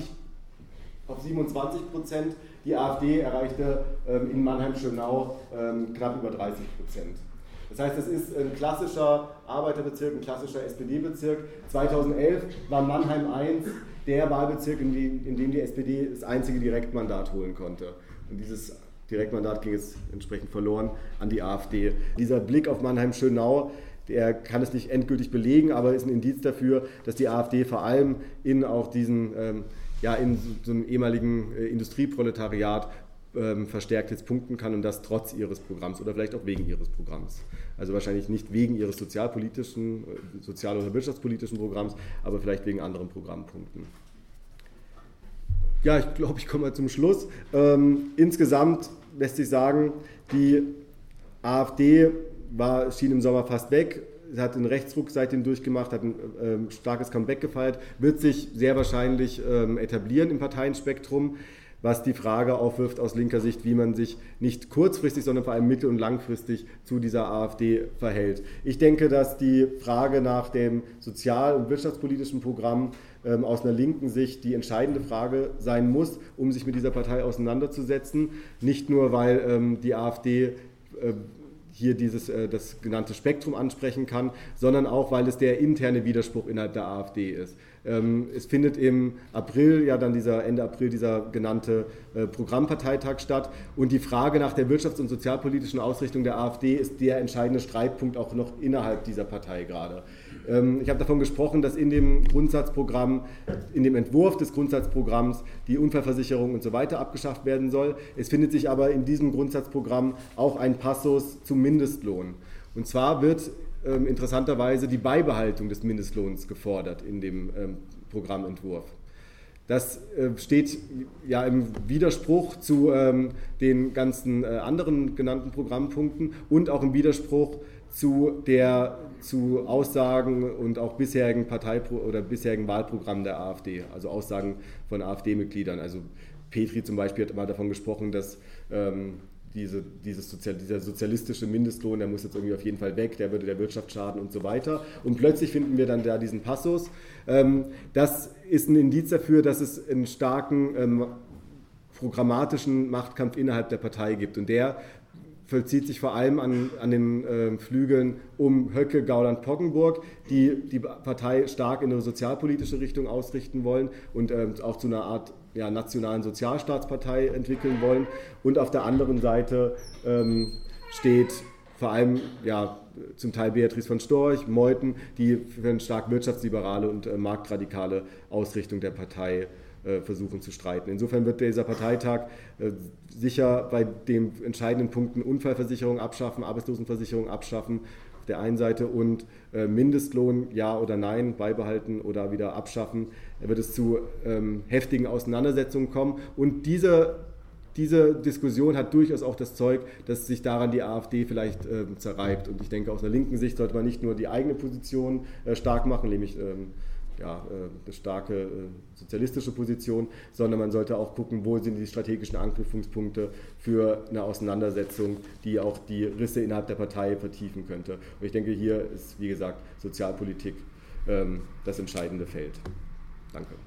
Speaker 1: Prozent. Die AfD erreichte ähm, in Mannheim-Schönau ähm, knapp über dreißig Prozent. Das heißt, es ist ein klassischer Arbeiterbezirk, ein klassischer S P D-Bezirk. zweitausendelf war Mannheim eins der Wahlbezirk, in dem, in dem die S P D das einzige Direktmandat holen konnte. Und dieses Direktmandat ging jetzt entsprechend verloren an die AfD. Dieser Blick auf Mannheim-Schönau, der kann es nicht endgültig belegen, aber ist ein Indiz dafür, dass die AfD vor allem in auch diesen, ähm, ja, in so einem ehemaligen äh, Industrieproletariat ähm, verstärkt jetzt punkten kann und das trotz ihres Programms oder vielleicht auch wegen ihres Programms. Also wahrscheinlich nicht wegen ihres sozialpolitischen, äh, sozial- oder wirtschaftspolitischen Programms, aber vielleicht wegen anderen Programmpunkten. Ja, ich glaube, ich komme mal zum Schluss. Ähm, insgesamt lässt sich sagen, die AfD war, schien im Sommer fast weg. Sie hat einen Rechtsruck seitdem durchgemacht, hat ein ähm, starkes Comeback gefeiert, wird sich sehr wahrscheinlich ähm, etablieren im Parteienspektrum, was die Frage aufwirft aus linker Sicht, wie man sich nicht kurzfristig, sondern vor allem mittel- und langfristig zu dieser AfD verhält. Ich denke, dass die Frage nach dem sozial- und wirtschaftspolitischen Programm ähm, aus einer linken Sicht die entscheidende Frage sein muss, um sich mit dieser Partei auseinanderzusetzen. Nicht nur, weil ähm, die AfD äh, hier dieses, äh, das genannte Spektrum ansprechen kann, sondern auch, weil es der interne Widerspruch innerhalb der AfD ist. Ähm, es findet im April, ja dann dieser Ende April, dieser genannte äh, Programmparteitag statt und die Frage nach der wirtschafts- und sozialpolitischen Ausrichtung der AfD ist der entscheidende Streitpunkt auch noch innerhalb dieser Partei gerade. Ähm, ich habe davon gesprochen, dass in dem Grundsatzprogramm, in dem Entwurf des Grundsatzprogramms die Unfallversicherung und so weiter abgeschafft werden soll. Es findet sich aber in diesem Grundsatzprogramm auch ein Passus zum Mindestlohn. Und zwar wird ähm, interessanterweise die Beibehaltung des Mindestlohns gefordert in dem ähm, Programmentwurf. Das äh, steht ja im Widerspruch zu ähm, den ganzen äh, anderen genannten Programmpunkten und auch im Widerspruch zu, der, zu Aussagen und auch bisherigen Parteipro- oder bisherigen Wahlprogrammen der AfD, also Aussagen von AfD-Mitgliedern. Also Petri zum Beispiel hat mal davon gesprochen, dass ähm, diese, dieses Sozial, dieser sozialistische Mindestlohn, der muss jetzt irgendwie auf jeden Fall weg, der würde der Wirtschaft schaden und so weiter. Und plötzlich finden wir dann da diesen Passus. Ähm, das ist ein Indiz dafür, dass es einen starken ähm, programmatischen Machtkampf innerhalb der Partei gibt. Und der vollzieht sich vor allem an, an den äh, Flügeln um Höcke, Gauland, Poggenburg, die die Partei stark in eine sozialpolitische Richtung ausrichten wollen und äh, auch zu einer Art ja, nationalen Sozialstaatspartei entwickeln wollen. Und auf der anderen Seite ähm, steht vor allem ja, zum Teil Beatrice von Storch, Meuthen, die für eine stark wirtschaftsliberale und äh, marktradikale Ausrichtung der Partei äh, versuchen zu streiten. Insofern wird dieser Parteitag äh, sicher bei den entscheidenden Punkten Unfallversicherung abschaffen, Arbeitslosenversicherung abschaffen auf der einen Seite und äh, Mindestlohn ja oder nein beibehalten oder wieder abschaffen, da wird es zu ähm, heftigen Auseinandersetzungen kommen. Und diese, diese Diskussion hat durchaus auch das Zeug, dass sich daran die AfD vielleicht äh, zerreibt. Und ich denke, aus der linken Sicht sollte man nicht nur die eigene Position äh, stark machen, nämlich ähm, ja, eine starke sozialistische Position, sondern man sollte auch gucken, wo sind die strategischen Anknüpfungspunkte für eine Auseinandersetzung, die auch die Risse innerhalb der Partei vertiefen könnte. Und ich denke, hier ist, wie gesagt, Sozialpolitik das entscheidende Feld. Danke.